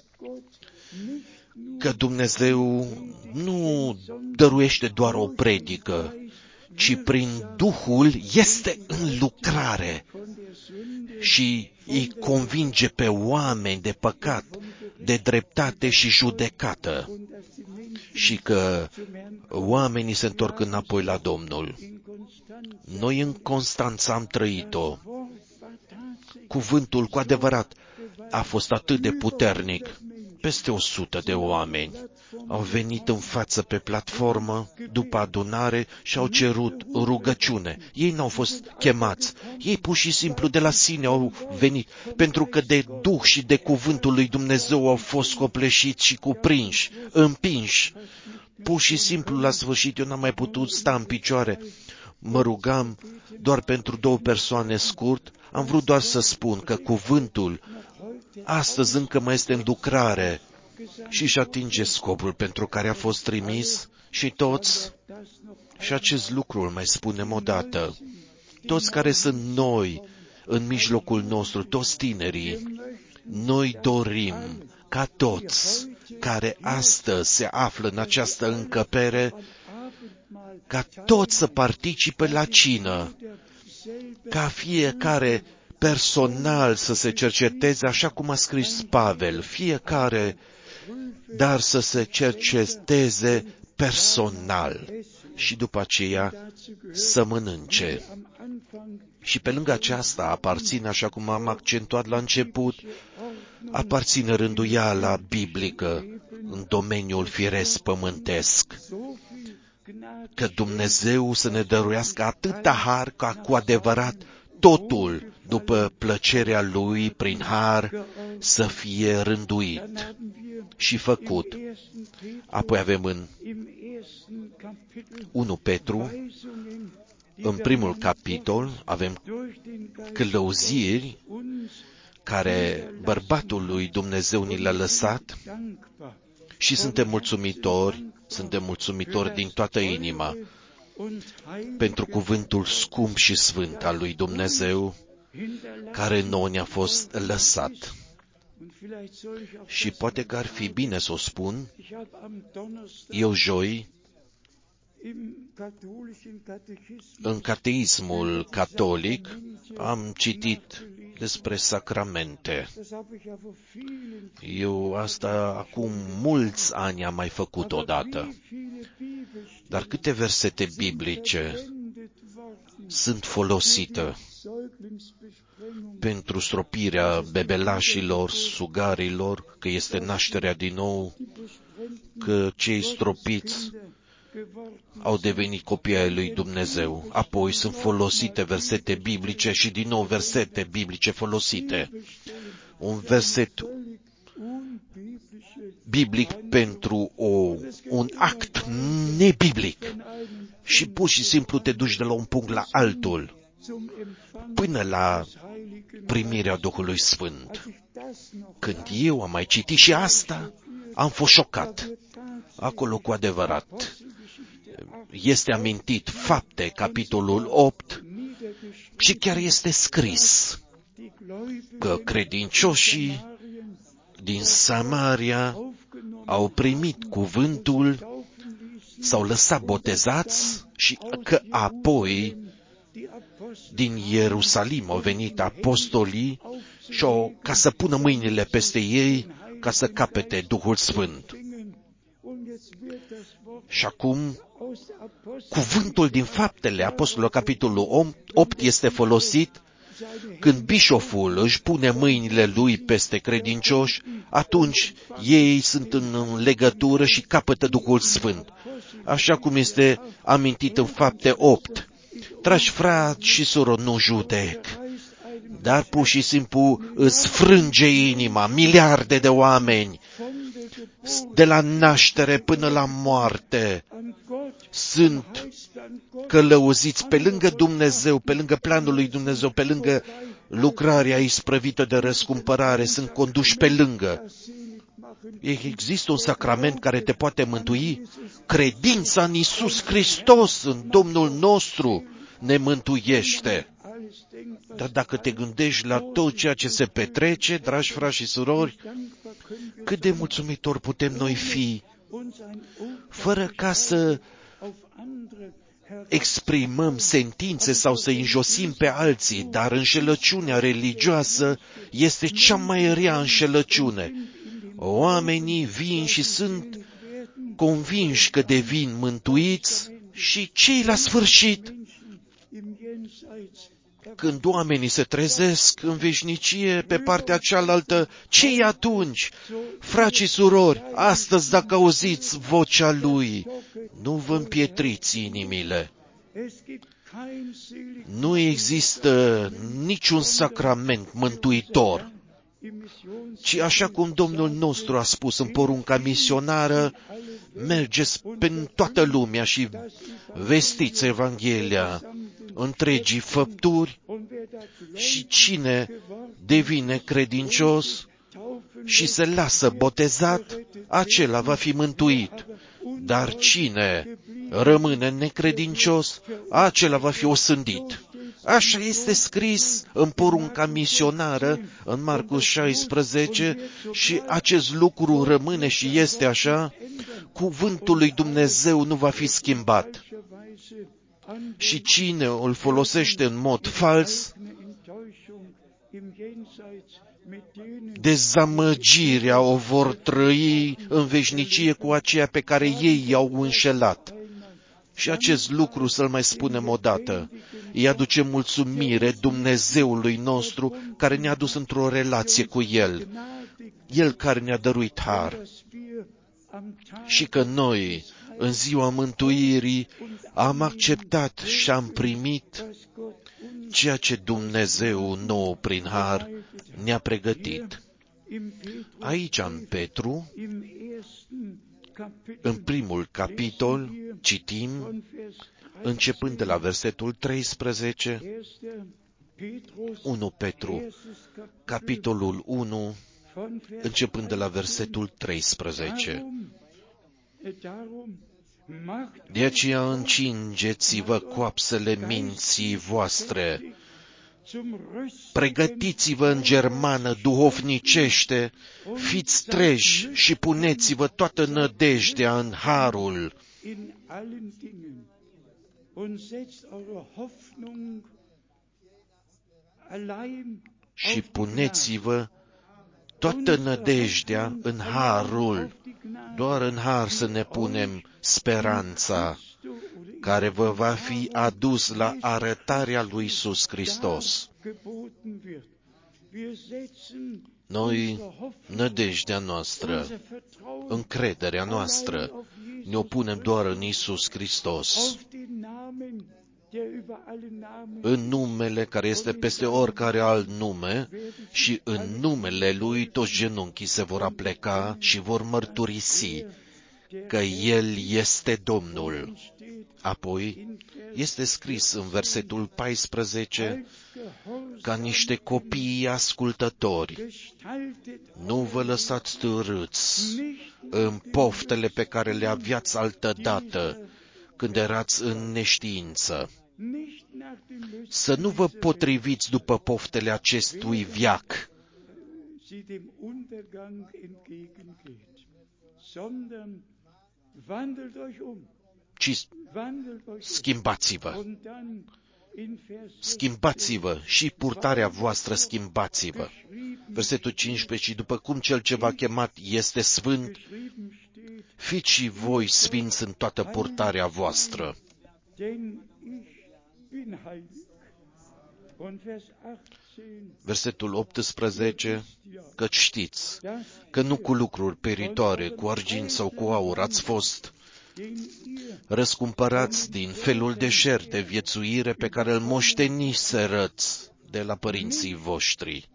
Că Dumnezeu nu dăruiește doar o predică, ci prin Duhul este în lucrare și îi convinge pe oameni de păcat, de dreptate și judecată, și că oamenii se întorc înapoi la Domnul. Noi în Constanța am trăit-o. Cuvântul cu adevărat a fost atât de puternic. Peste o sută de oameni au venit în față pe platformă după adunare și au cerut rugăciune. Ei n-au fost chemați. Ei pur și simplu de la sine au venit, pentru că de Duh și de cuvântul lui Dumnezeu au fost copleșiți și cuprinși, împinși. Pur și simplu, la sfârșit, eu n-am mai putut sta în picioare. Mă rugam doar pentru două persoane scurt. Am vrut doar să spun că cuvântul astăzi încă mai este în lucrare și își atinge scopul pentru care a fost trimis și toți, și acest lucru îl mai spunem odată, toți care sunt noi în mijlocul nostru, toți tinerii, noi dorim ca toți care astăzi se află în această încăpere, ca toți să participe la cină, ca fiecare personal să se cerceteze, așa cum a scris Pavel, fiecare, dar să se cerceteze personal și după aceea să mănânce. Și pe lângă aceasta aparține, așa cum am accentuat la început, aparține rânduiala biblică în domeniul firesc pământesc. Că Dumnezeu să ne dăruiască atâta har ca cu adevărat totul după plăcerea Lui prin har să fie rânduit și făcut. Apoi avem în unu Petru, în primul capitol, avem călăuziri care bărbatul lui Dumnezeu ni le-a lăsat și suntem mulțumitori, suntem mulțumitori din toată inima pentru cuvântul scump și sfânt al lui Dumnezeu care nouă ne-a fost lăsat. Și poate că ar fi bine să o spun, eu joi, în cateismul catolic, am citit despre sacramente. Eu asta acum mulți ani am mai făcut odată. Dar câte versete biblice sunt folosite pentru stropirea bebelașilor, sugarilor, că este nașterea din nou, că cei stropiți au devenit copii ai lui Dumnezeu. Apoi sunt folosite versete biblice și din nou versete biblice folosite. Un verset biblic pentru o, un act nebiblic. Și pur și simplu te duci de la un punct la altul, până la primirea Duhului Sfânt. Când eu am mai citit și asta, am fost șocat. Acolo cu adevărat este amintit Fapte, capitolul opt, și chiar este scris că credincioșii din Samaria au primit cuvântul, s-au lăsat botezați și că apoi din Ierusalim au venit apostolii și au, ca să pună mâinile peste ei, ca să capete Duhul Sfânt. Și acum, cuvântul din Faptele Apostolilor, capitolul opt, este folosit când bișoful își pune mâinile lui peste credincioși, atunci ei sunt în legătură și capătă Duhul Sfânt. Așa cum este amintit în Fapte opt. Dragi frați și surori, nu judec, dar pur și simplu îți frânge inima, miliarde de oameni, de la naștere până la moarte, sunt călăuziți pe lângă Dumnezeu, pe lângă planul lui Dumnezeu, pe lângă lucrarea isprăvită de răscumpărare, sunt conduși pe lângă. Există un sacrament care te poate mântui? Credința în Iisus Hristos, în Domnul nostru, ne mântuiește. Dar dacă te gândești la tot ceea ce se petrece, dragi frați și surori, cât de mulțumitori putem noi fi, fără ca să exprimăm sentințe sau să înjosim pe alții, dar înșelăciunea religioasă este cea mai rea înșelăciune. Oamenii vin și sunt convinși că devin mântuiți și cei la sfârșit, când oamenii se trezesc în veșnicie pe partea cealaltă, ce-i atunci? Frați și surori, astăzi dacă auziți vocea Lui, nu vă împietriți inimile. Nu există niciun sacrament mântuitor, ci așa cum Domnul nostru a spus în porunca misionară, mergeți pe toată lumea și vestiți Evanghelia întregii făpturi și cine devine credincios și se lasă botezat, acela va fi mântuit. Dar cine rămâne necredincios, acela va fi osândit. Așa este scris în porunca misionară, în Marcu șaisprezece, și acest lucru rămâne și este așa. Cuvântul lui Dumnezeu nu va fi schimbat. Și cine îl folosește în mod fals, dezamăgirea o vor trăi în veșnicie cu aceia pe care ei i-au înșelat. Și acest lucru să-l mai spunem odată. Îi aduce mulțumire Dumnezeului nostru care ne-a dus într-o relație cu El. El care ne-a dăruit har. Și că noi, în ziua mântuirii, am acceptat și am primit ceea ce Dumnezeu nouă prin har ne-a pregătit. Aici, în Petru, în primul capitol, citim, începând de la versetul treisprezece, unu Petru, capitolul unu, începând de la versetul treisprezece. De aceea încingeți-vă coapsele minții voastre, pregătiți-vă în germană duhovnicește, fiți treji și puneți-vă toată nădejdea în harul. Și puneți-vă toată nădejdea în harul. Doar în har să ne punem speranța, care vă va fi adus la arătarea lui Iisus Hristos. Noi, nădejdea noastră, încrederea noastră, ne-o punem doar în Iisus Hristos, în numele care este peste oricare alt nume, și în numele Lui toți genunchii se vor apleca și vor mărturisi că El este Domnul. Apoi este scris în versetul paisprezece, ca niște copii ascultători, nu vă lăsați târâți în poftele pe care le aveați altădată, când erați în neștiință. Să nu vă potriviți după poftele acestui veac, ci schimbați-vă. Schimbați-vă și purtarea voastră schimbați-vă. Versetul cincisprezece, și după cum cel ce v-a chemat este sfânt, fiți și voi sfinți în toată purtarea voastră. Versetul optsprezece, căci știți că nu cu lucruri peritoare, cu argint sau cu aur ați fost răscumpărați din felul deșert de viețuire pe care îl moșteniserăți de la părinții voștri,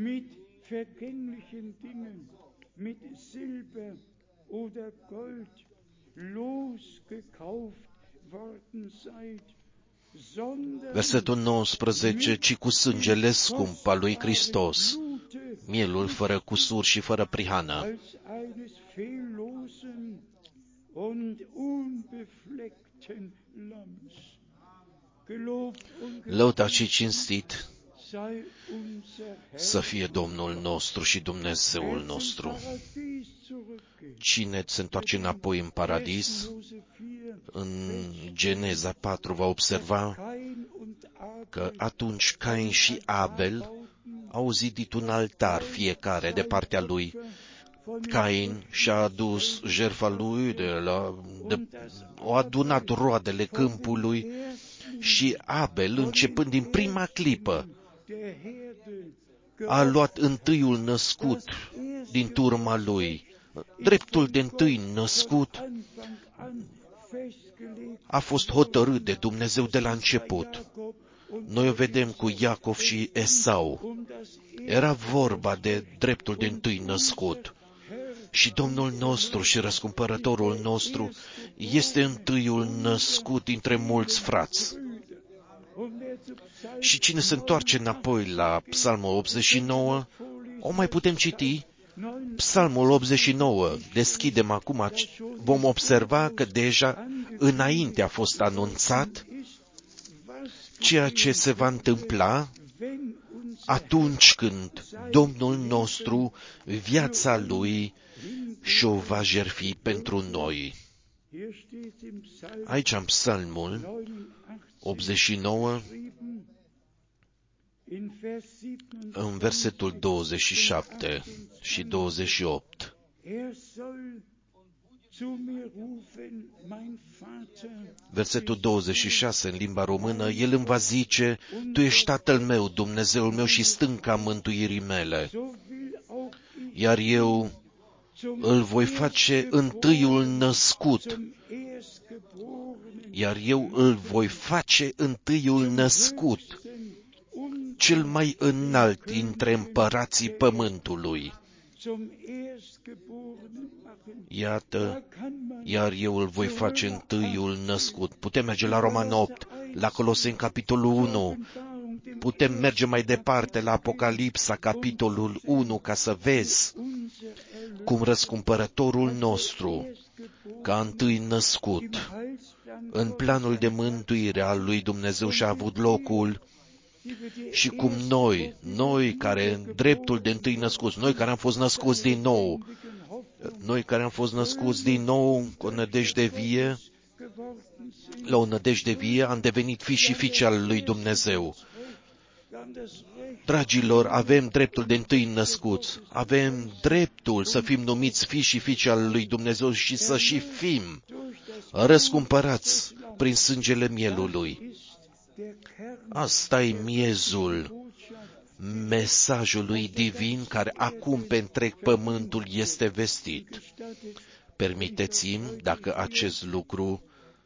versetul nouăsprezece, ci cu sângele scump al lui Hristos, mielul fără cusur și fără prihană, lăudat și cinstit să fie Domnul nostru și Dumnezeul nostru. Cine se întoarce înapoi în paradis, în Geneza patru, va observa că atunci Cain și Abel au zidit un altar fiecare de partea lui. Cain și-a adus jertfa lui, de la, de, au adunat roadele câmpului, și Abel, începând din prima clipă, a luat întâiul născut din turma lui. Dreptul de întâi născut a fost hotărât de Dumnezeu de la început. Noi o vedem cu Iacov și Esau. Era vorba de dreptul de întâi născut. Și Domnul nostru și răscumpărătorul nostru este întâiul născut dintre mulți frați. Și cine se întoarce înapoi la Psalmul optzeci și nouă, o mai putem citi. Psalmul optzeci și nouă, deschidem acum, vom observa că deja înainte a fost anunțat ceea ce se va întâmpla atunci când Domnul nostru, viața Lui, și-o va jertfi pentru noi. Aici, în Psalmul optzeci și nouă, în versetul douăzeci și șapte și douăzeci și opt. Versetul douăzeci și șase, în limba română, El îmi va zice, Tu ești Tatăl meu, Dumnezeul meu și stânca mântuirii mele. Iar eu îl voi face întâiul născut. Iar eu îl voi face întâiul născut cel mai înalt dintre împărații pământului. Iată, iar eu îl voi face întâiul născut. Putem merge la Roman opt, la Coloseni capitolul unu, putem merge mai departe la Apocalipsa capitolul unu ca să vezi cum răscumpărătorul nostru, ca întâi născut, în planul de mântuire al lui Dumnezeu și-a avut locul, și cum noi, noi care în dreptul de întâi născuți, noi care am fost născuți din nou, noi care am fost născuți din nou cu o nădejde vie, la o nădejde vie, am devenit fiși și fiice al lui Dumnezeu. Dragilor, avem dreptul de întâi născuți, avem dreptul să fim numiți fiși și fiice al lui Dumnezeu și să și fim răscumpărați prin sângele mielului. Asta e miezul mesajului divin care acum pe întreg pământul este vestit. Permiteți-mi, dacă acest lucru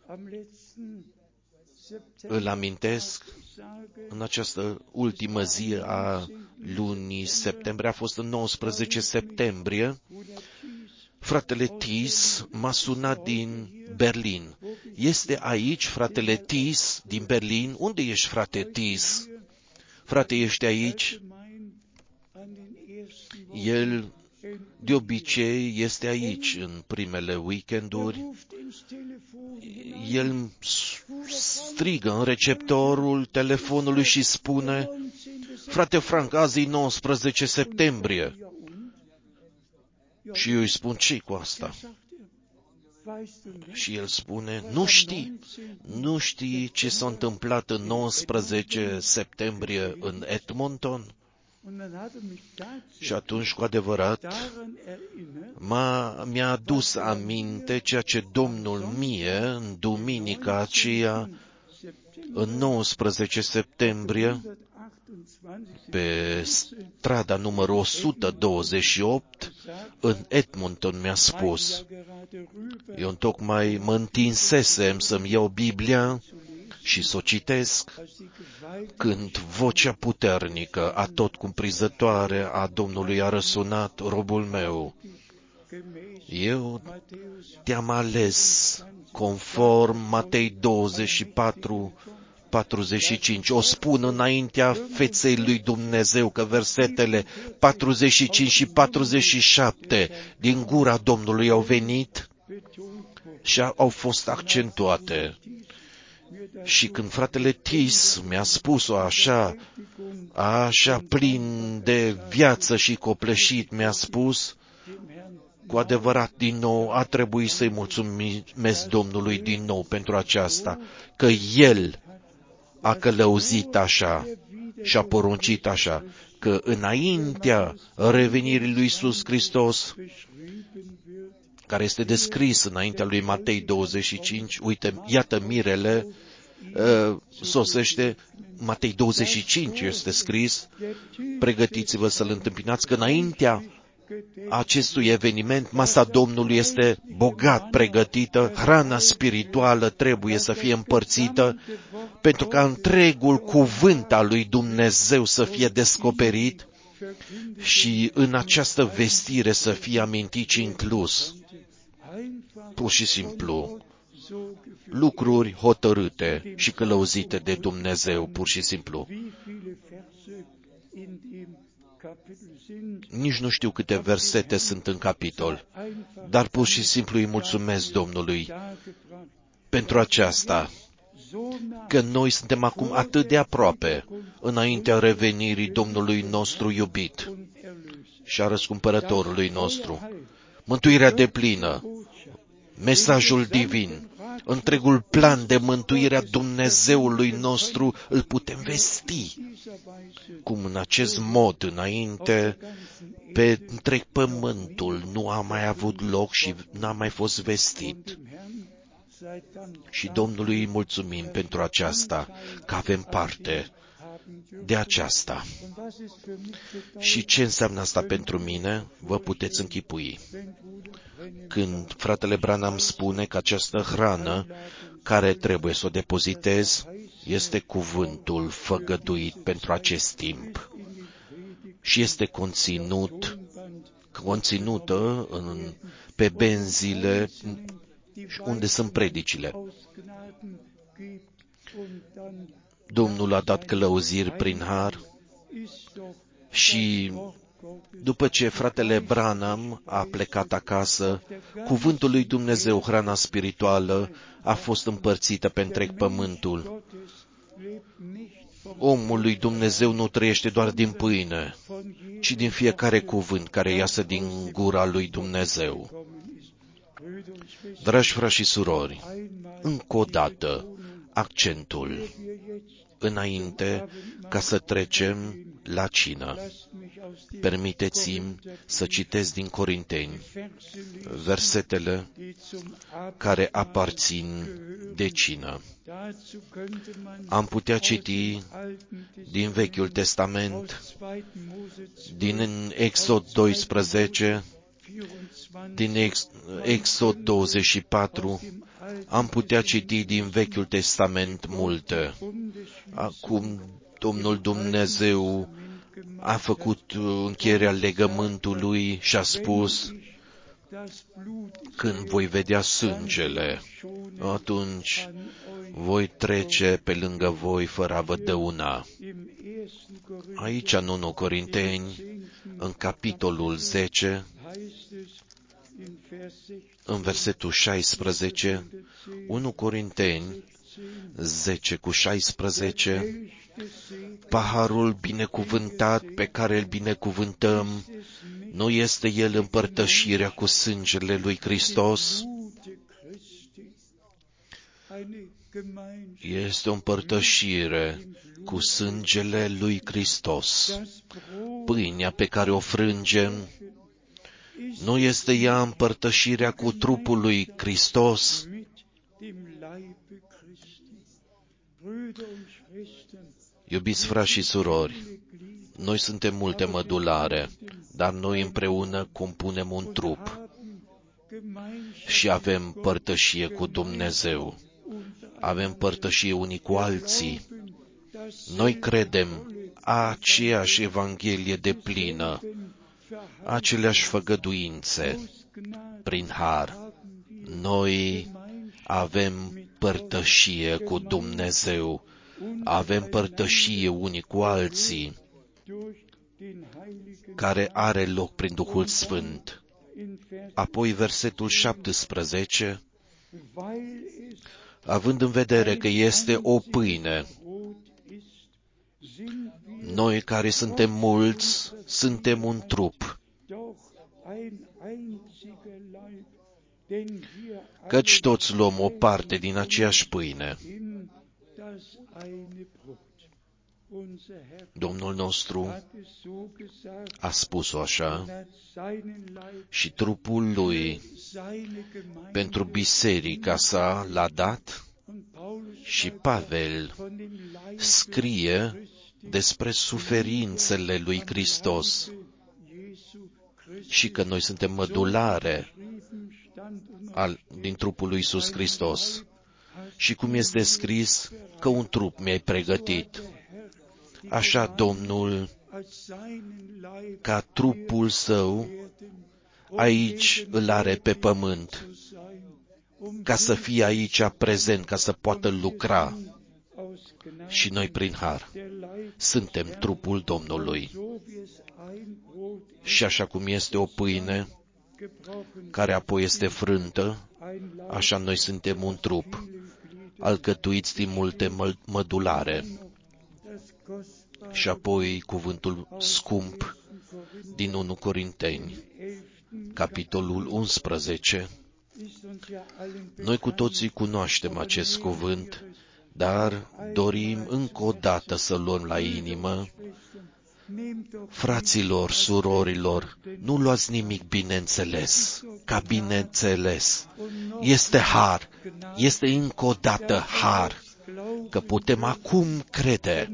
îl amintesc, în această ultimă zi a lunii septembrie, a fost în nouăsprezece septembrie, fratele Tis m-a sunat din Berlin. Este aici fratele Tis din Berlin? Unde ești, frate Tis? Frate, ești aici? El de obicei este aici în primele weekenduri. El strigă în receptorul telefonului și spune: frate Frank, azi e nouăsprezece septembrie. Și eu îi spun: ce-i cu asta? Și el spune: nu știi, nu știi ce s-a întâmplat în nouăsprezece septembrie în Edmonton? Și atunci, cu adevărat, m-a, mi-a adus aminte ceea ce Domnul mie, în duminica aceea, în nouăsprezece septembrie, pe strada numărul o sută douăzeci și opt, în Edmonton, mi-a spus. Eu întocmai mă întinsesem să-mi iau Biblia și să o citesc, când vocea puternică, atotcumprinzătoare a Domnului a răsunat: robul meu, eu te-am ales conform Matei douăzeci și patru, patruzeci și cinci. O spun înaintea feței lui Dumnezeu că versetele patruzeci și cinci și patruzeci și șapte din gura Domnului au venit și au fost accentuate. Și când fratele Tis mi-a spus-o așa, așa plin de viață și copleșit, mi-a spus, cu adevărat, din nou, a trebuit să-i mulțumesc Domnului din nou pentru aceasta, că El a călăuzit așa și a poruncit așa, că înaintea revenirii lui Iisus Hristos, care este descris înaintea lui Matei douăzeci și cinci, uite, iată mirele, uh, sosește, Matei douăzeci și cinci este scris, pregătiți-vă să-L întâmpinați, că înaintea acestui eveniment, masa Domnului este bogat pregătită, hrana spirituală trebuie să fie împărțită, pentru ca întregul cuvânt al lui Dumnezeu să fie descoperit și în această vestire să fie amintit și inclus. Pur și simplu, lucruri hotărâte și călăuzite de Dumnezeu, pur și simplu. Nici nu știu câte versete sunt în capitol, dar pur și simplu îi mulțumesc Domnului pentru aceasta, că noi suntem acum atât de aproape înaintea revenirii Domnului nostru iubit și a răscumpărătorului nostru. Mântuirea deplină, mesajul divin, întregul plan de mântuire a Dumnezeului nostru îl putem vesti. Cum în acest mod, înainte, pe întreg pământul nu a mai avut loc și n-a mai fost vestit. Și Domnului îi mulțumim pentru aceasta, că avem parte de aceasta. Și ce înseamnă asta pentru mine? Vă puteți închipui. Când fratele Branham spune că această hrană care trebuie să o depozitez este cuvântul făgăduit pentru acest timp și este conținut, conținută în, pe benzile unde sunt predicile. Domnul a dat călăuziri prin har și după ce fratele Branham a plecat acasă, cuvântul lui Dumnezeu, hrana spirituală, a fost împărțită pe întreg pământul. Omul lui Dumnezeu nu trăiește doar din pâine, ci din fiecare cuvânt care iasă din gura lui Dumnezeu. Dragi frați și surori, încă o dată, accentul, înainte ca să trecem la cină. Permiteți-mi să citesc din Corinteni versetele care aparțin de cină. Am putea citi din Vechiul Testament, din Exod doisprezece, din Ex, Exod douăzeci și patru, am putea citi din Vechiul Testament multe. Acum Domnul Dumnezeu a făcut încheierea legământului și a spus: când voi vedea sângele, atunci voi trece pe lângă voi fără a vă dăuna. Aici, în unu Corinteni, în capitolul zece, în versetul șaisprezece, unu Corinteni zece cu șaisprezece, paharul binecuvântat pe care îl binecuvântăm, nu este el împărtășirea cu sângele lui Hristos? Este o împărtășire cu sângele lui Hristos. Pâinea pe care o frângem, nu este ea împărtășirea cu trupul lui Hristos? Iubiți frați și surori, noi suntem multe mădulare, dar noi împreună compunem un trup și avem părtășie cu Dumnezeu. Avem părtășie unii cu alții. Noi credem aceeași Evanghelie deplină, aceleași făgăduințe prin har. Noi avem părtășie cu Dumnezeu, avem părtășie unii cu alții, care are loc prin Duhul Sfânt. Apoi versetul șaptesprezece, având în vedere că este o pâine, noi care suntem mulți, suntem un trup. Căci toți luăm o parte din aceeași pâine. Domnul nostru a spus-o așa și trupul lui pentru biserica sa l-a dat și Pavel scrie despre suferințele lui Hristos și că noi suntem mădulare al, din trupul lui Iisus Hristos. Și cum este scris, că un trup mi-ai pregătit. Așa Domnul, ca trupul său, aici îl are pe pământ, ca să fie aici prezent, ca să poată lucra. Și noi, prin har, suntem trupul Domnului. Și așa cum este o pâine, care apoi este frântă, așa noi suntem un trup, alcătuiți din multe mădulare. Și apoi cuvântul scump din unu Corinteni, capitolul unsprezece. Noi cu toții cunoaștem acest cuvânt, dar dorim încă o dată să luăm la inimă. Fraților, surorilor, nu luați nimic bineînțeles, ca bineînțeles. Este har, este încă o dată har, că putem acum crede,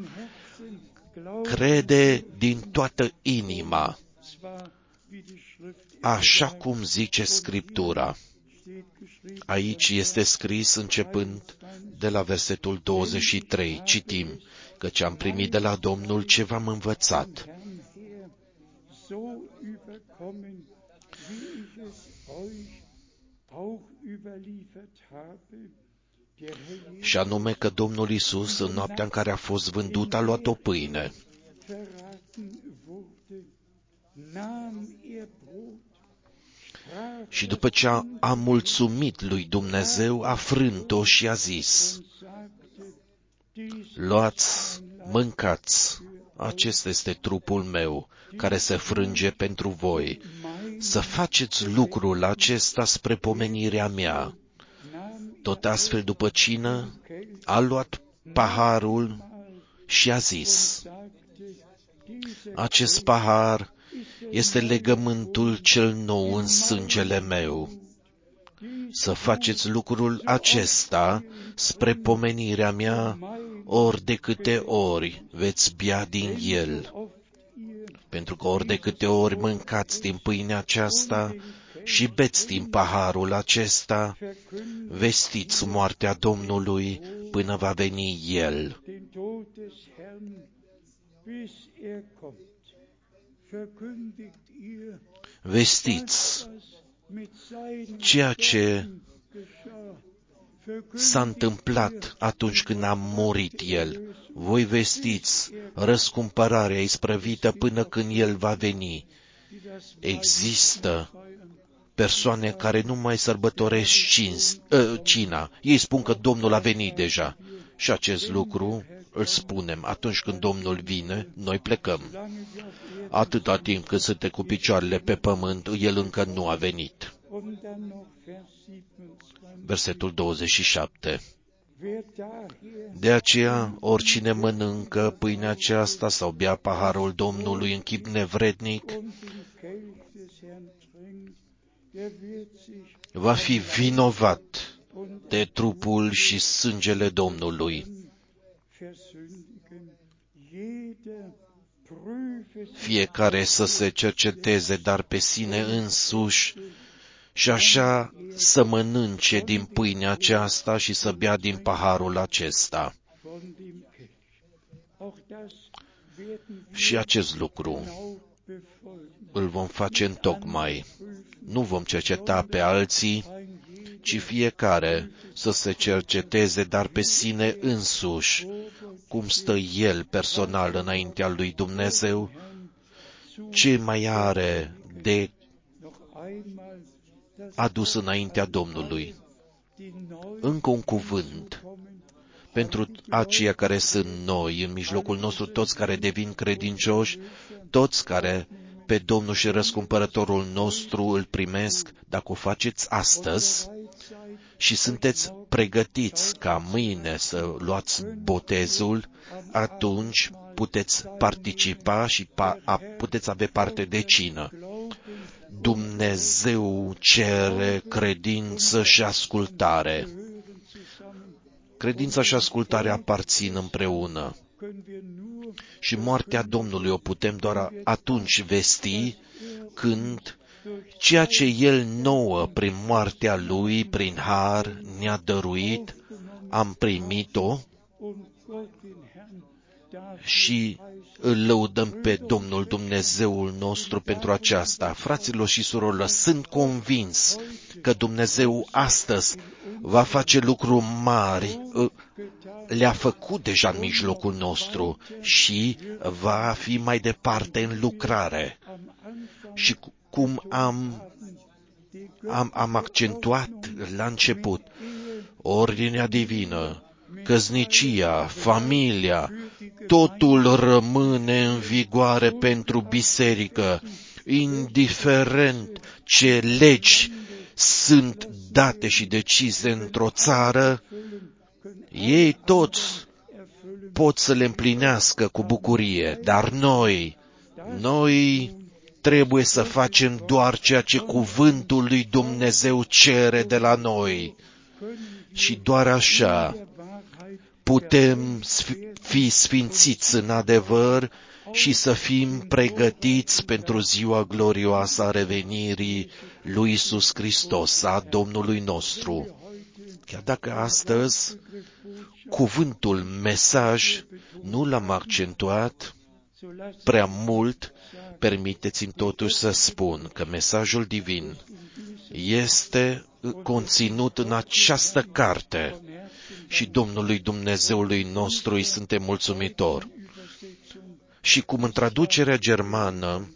crede din toată inima, așa cum zice Scriptura. Aici este scris începând de la versetul douăzeci și trei. Citim, căci am primit de la Domnul ce v-am învățat. Și anume că Domnul Iisus, în noaptea în care a fost vândut, a luat o pâine. Și după ce a, a mulțumit lui Dumnezeu, a frânt-o și a zis, luați, mâncați, acesta este trupul meu, care se frânge pentru voi. Să faceți lucrul acesta spre pomenirea mea. Tot astfel, după cină, a luat paharul și a zis, acest pahar este legământul cel nou în sângele meu. Să faceți lucrul acesta spre pomenirea mea, ori de câte ori veți bea din el. Pentru că ori de câte ori mâncați din pâinea aceasta și beți din paharul acesta, vestiți moartea Domnului până va veni El. Vestiți ceea ce s-a întâmplat atunci când a murit El. Voi vestiți răscumpărarea isprăvită până când El va veni. Există persoane care nu mai sărbătoresc cinst, uh, cina. Ei spun că Domnul a venit deja. Și acest lucru îl spunem atunci când Domnul vine, noi plecăm. Atâta timp cât suntem cu picioarele pe pământ, El încă nu a venit. Versetul douăzeci și șapte. De aceea, oricine mănâncă pâinea aceasta sau bea paharul Domnului în chip nevrednic, va fi vinovat de trupul și sângele Domnului. Fiecare să se cerceteze, dar pe sine însuși, și așa să mănânce din pâinea aceasta și să bea din paharul acesta. Și acest lucru îl vom face întocmai. Nu vom cerceta pe alții, ci fiecare să se cerceteze, dar pe sine însuși, cum stă el personal înaintea lui Dumnezeu, ce mai are de adus înaintea Domnului. Încă un cuvânt pentru aceia care sunt noi, în mijlocul nostru, toți care devin credincioși, toți care pe Domnul și Răscumpărătorul nostru îl primesc, dacă o faceți astăzi și sunteți pregătiți ca mâine să luați botezul, atunci puteți participa și puteți avea parte de cină. Dumnezeu cere credință și ascultare. Credința și ascultarea aparțin împreună. Și moartea Domnului o putem doar atunci vesti când ceea ce El nouă prin moartea Lui, prin har, ne-a dăruit, am primit-o și îl lăudăm pe Domnul Dumnezeul nostru pentru aceasta. Fraților și surorilor, sunt convins că Dumnezeu astăzi va face lucruri mari, le-a făcut deja în mijlocul nostru și va fi mai departe în lucrare. Și cum am, am, am accentuat la început, ordinea divină, căsnicia, familia, totul rămâne în vigoare pentru biserică, indiferent ce legi sunt date și decise într-o țară, ei toți pot să le împlinească cu bucurie, dar noi, noi trebuie să facem doar ceea ce cuvântul lui Dumnezeu cere de la noi. Și doar așa putem fi sfințiți în adevăr și să fim pregătiți pentru ziua glorioasă a revenirii lui Iisus Hristos, a Domnului nostru. Chiar dacă astăzi cuvântul mesaj nu l-am accentuat prea mult, permiteți-mi totuși să spun că mesajul divin este conținut în această carte și Domnului Dumnezeului nostru îi suntem mulțumitori. Și cum în traducerea germană,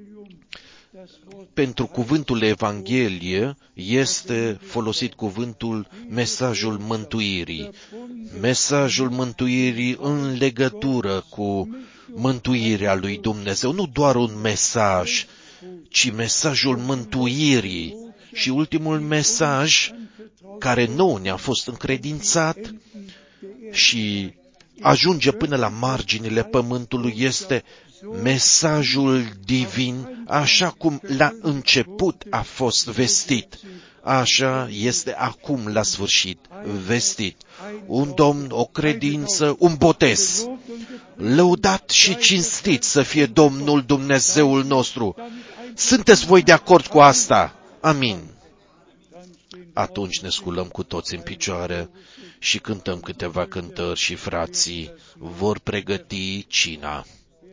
pentru cuvântul Evanghelie este folosit cuvântul mesajul mântuirii. Mesajul mântuirii în legătură cu mântuirea lui Dumnezeu. Nu doar un mesaj, ci mesajul mântuirii. Și ultimul mesaj care nouă ne-a fost încredințat și ajunge până la marginile pământului este mesajul divin, așa cum la început a fost vestit, așa este acum la sfârșit vestit. Un Domn, o credință, un botez. Lăudat și cinstit să fie Domnul Dumnezeul nostru. Sunteți voi de acord cu asta? Amin. Atunci ne sculăm cu toți în picioare și cântăm câteva cântări și frații vor pregăti cina.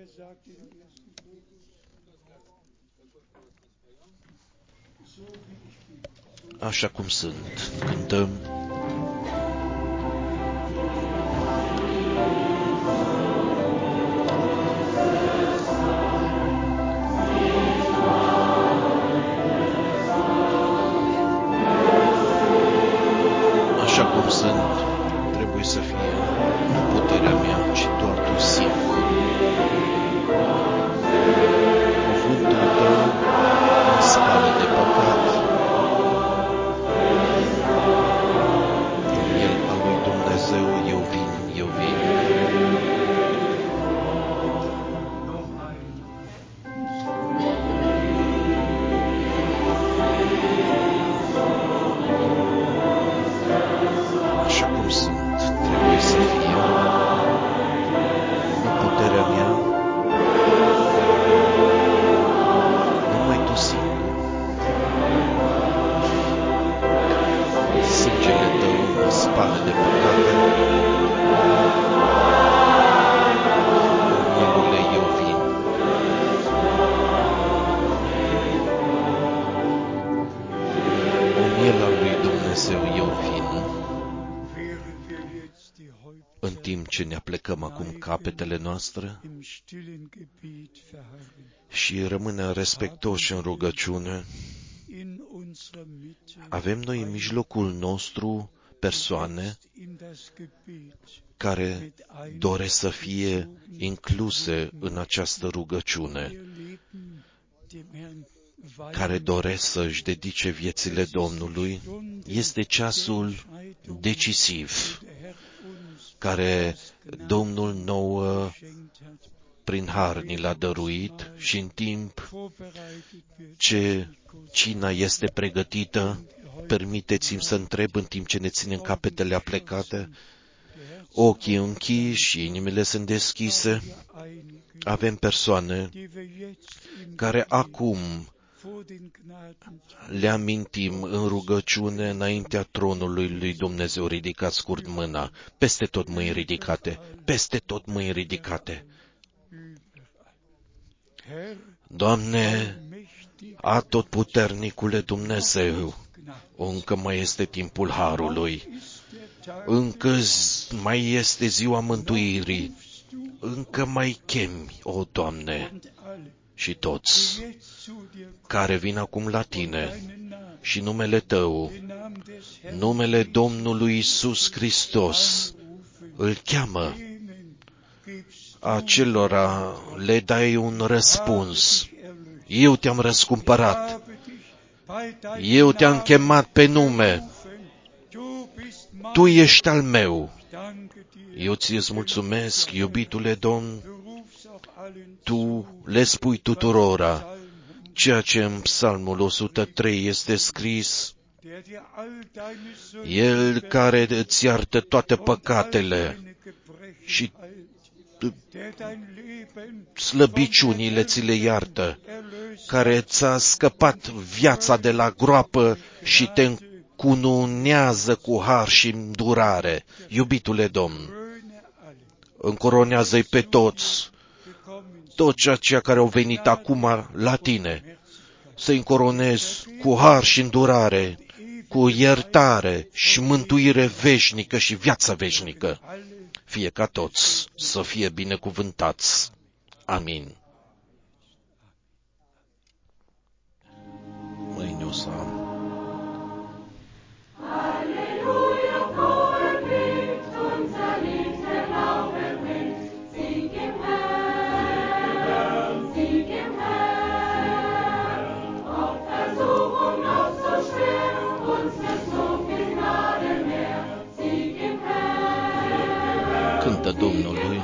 Așa cum sunt, cântăm. Așa cum sunt, trebuie să fie nu puterea mea, ci doar Tu singur. Cuvântul Tău îmi spală de păcat. În El al lui Dumnezeu eu vin, eu vin. Așa cum sunt, trebuie să fie nu puterea mea, numai Tu singur. Sângele Tău mă spală de păcate. În Mielule eu vin. În Miel al lui Dumnezeu eu vin. În timp ce ne aplecăm acum capetele noastre și rămânem respectoși în rugăciune, avem noi în mijlocul nostru persoane care doresc să fie incluse în această rugăciune, care doresc să-și dedice viețile Domnului. Este ceasul decisiv care Domnul nouă prin har ni l-a dăruit și în timp ce cina este pregătită, permiteți-mi să întreb în timp ce ne ținem capetele aplecate, ochii închiși și inimile sunt deschise, avem persoane care acum le amintim în rugăciune înaintea tronului lui Dumnezeu. Ridicați scurt mâna, peste tot mâini ridicate, peste tot mâini ridicate. Doamne, atotputernicule Dumnezeu, încă mai este timpul harului, încă mai este ziua mântuirii, încă mai chemi, o Doamne, și toți care vin acum la Tine și numele Tău, numele Domnului Iisus Hristos, îl cheamă, acelora le dai un răspuns. Eu te-am răscumpărat, eu te-am chemat pe nume, Tu ești al meu. Eu ți-ți mulțumesc, iubitule Domn, Tu le spui tuturora, ceea ce în Psalmul o sută trei este scris, El care îți iartă toate păcatele și slăbiciunile ți le iartă, care ți-a scăpat viața de la groapă și te încununează cu har și îndurare. Iubitule Domn, încoronează-i pe toți, toți aceia care au venit acum la tine, să-i încoronezi cu har și îndurare, cu iertare și mântuire veșnică și viață veșnică. Fie ca toți să fie binecuvântați. Amin. Mâine o să am. Cântă Domnului.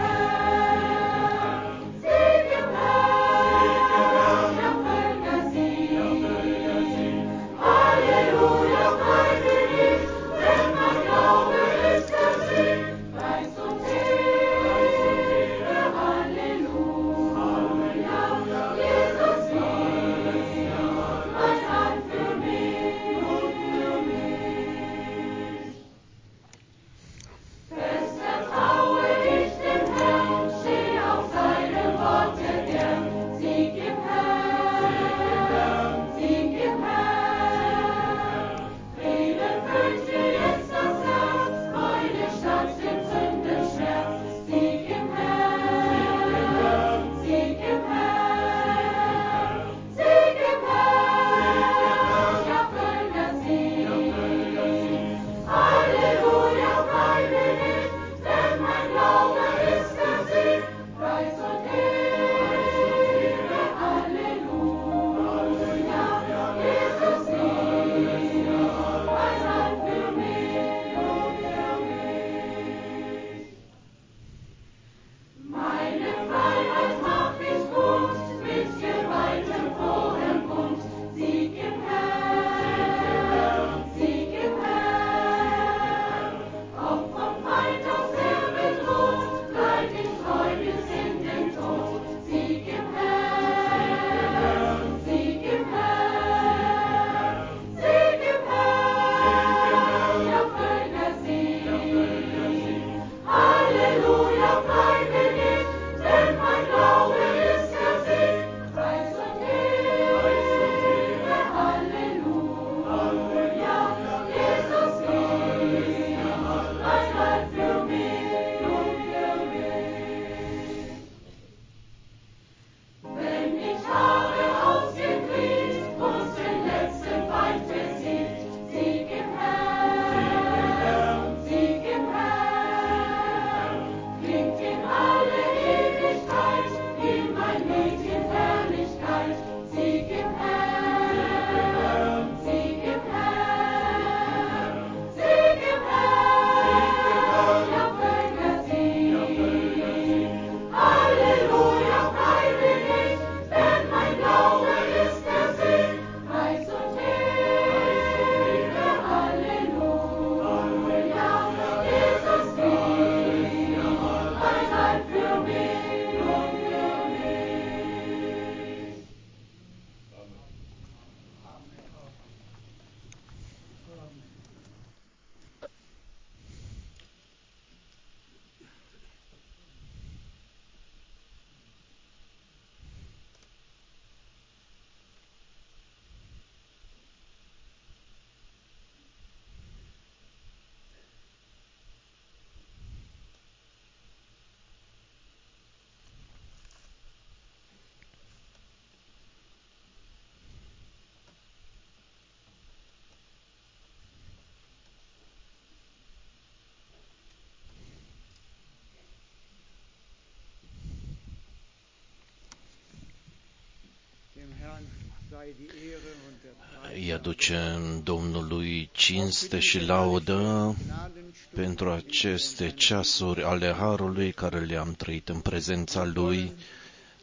Îi aducem Domnului cinste și laudă pentru aceste ceasuri ale Harului care le-am trăit în prezența Lui.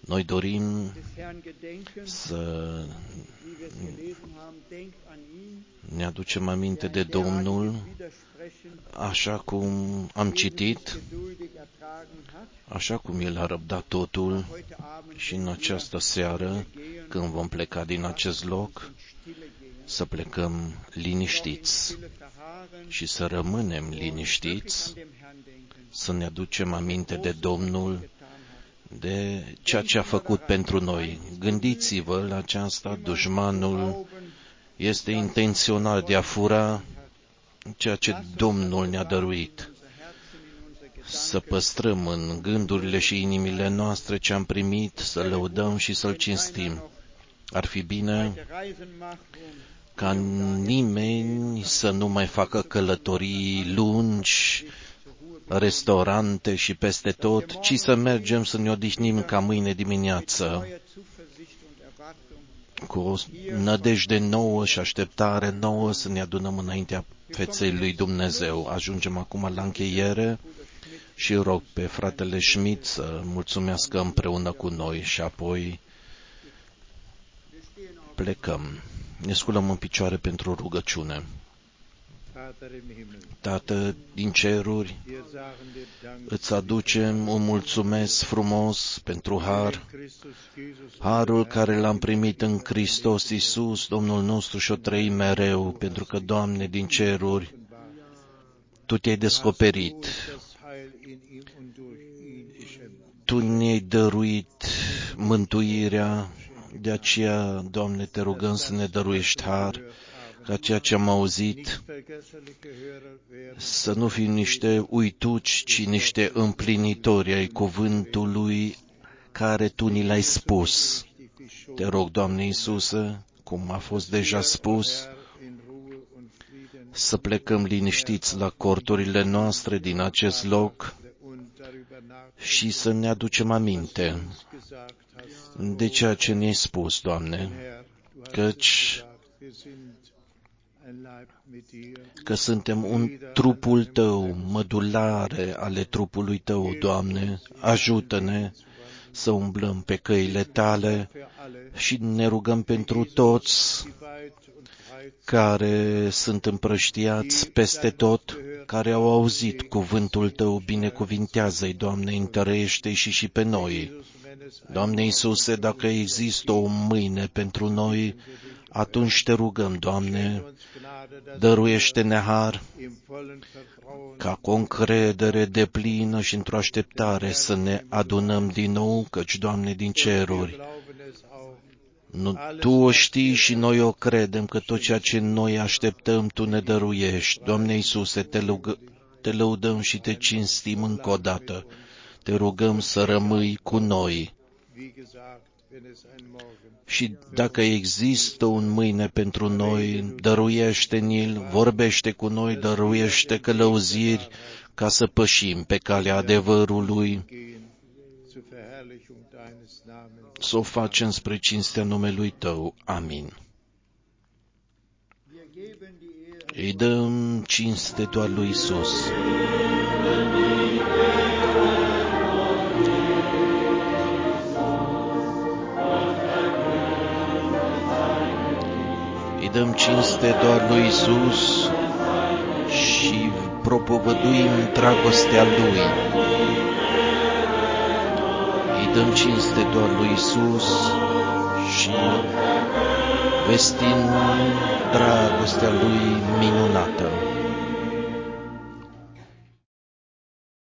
Noi dorim să ne aducem aminte de Domnul, așa cum am citit, așa cum El a răbdat totul, și în această seară, când vom pleca din acest loc, să plecăm liniștiți și să rămânem liniștiți, să ne aducem aminte de Domnul, de ceea ce a făcut pentru noi. Gândiți-vă la aceasta, dușmanul este intențional de a fura ceea ce Domnul ne-a dăruit. Să păstrăm în gândurile și inimile noastre ce am primit, să lăudăm și să-L cinstim. Ar fi bine ca nimeni să nu mai facă călătorii lungi, restaurante și peste tot, ci să mergem să ne odihnim ca mâine dimineață, cu o nădejde nouă și așteptare nouă, să ne adunăm înaintea feței lui Dumnezeu. Ajungem acum la încheiere și rog pe fratele Schmidt să mulțumească împreună cu noi și apoi plecăm. Ne sculăm în picioare pentru rugăciune. Tată din ceruri, îți aducem un mulțumesc frumos pentru har, harul care l-am primit în Hristos Iisus, Domnul nostru, și o trăim mereu, pentru că, Doamne din ceruri, Tu te-ai descoperit, Tu ne-ai dăruit mântuirea, de aceea, Doamne, te rugăm să ne dăruiești har, ca ceea ce am auzit să nu fim niște uituci, ci niște împlinitori ai cuvântului care Tu ni l-ai spus. Te rog, Doamne Iisuse, cum a fost deja spus, să plecăm liniștiți la corturile noastre din acest loc și să ne aducem aminte de ceea ce ne-ai spus, Doamne, căci că suntem un trupul Tău, mădulare ale trupului Tău, Doamne, ajută-ne să umblăm pe căile Tale și ne rugăm pentru toți care sunt împrăștiați peste tot, care au auzit cuvântul Tău, binecuvintează-i, Doamne, întărește-i și și pe noi. Doamne Iisuse, dacă există o mâine pentru noi, atunci Te rugăm, Doamne, dăruiește-ne har, ca cu o încredere deplină și într-o așteptare să ne adunăm din nou, căci, Doamne din ceruri, nu, Tu o știi și noi o credem, că tot ceea ce noi așteptăm, Tu ne dăruiești. Doamne Iisuse, te, lugă, te lăudăm și Te cinstim încă o dată. Te rugăm să rămâi cu noi. Și dacă există un mâine pentru noi, dăruiește-ni-l, vorbește cu noi, dăruiește călăuziri ca să pășim pe calea adevărului, să o facem spre cinstea numelui Tău. Amin. Îi dăm cinste doar lui Iisus. Îi dăm cinste doar lui Iisus și propovăduim dragostea Lui. Îi dăm cinste doar lui Iisus și vestim dragostea Lui minunată.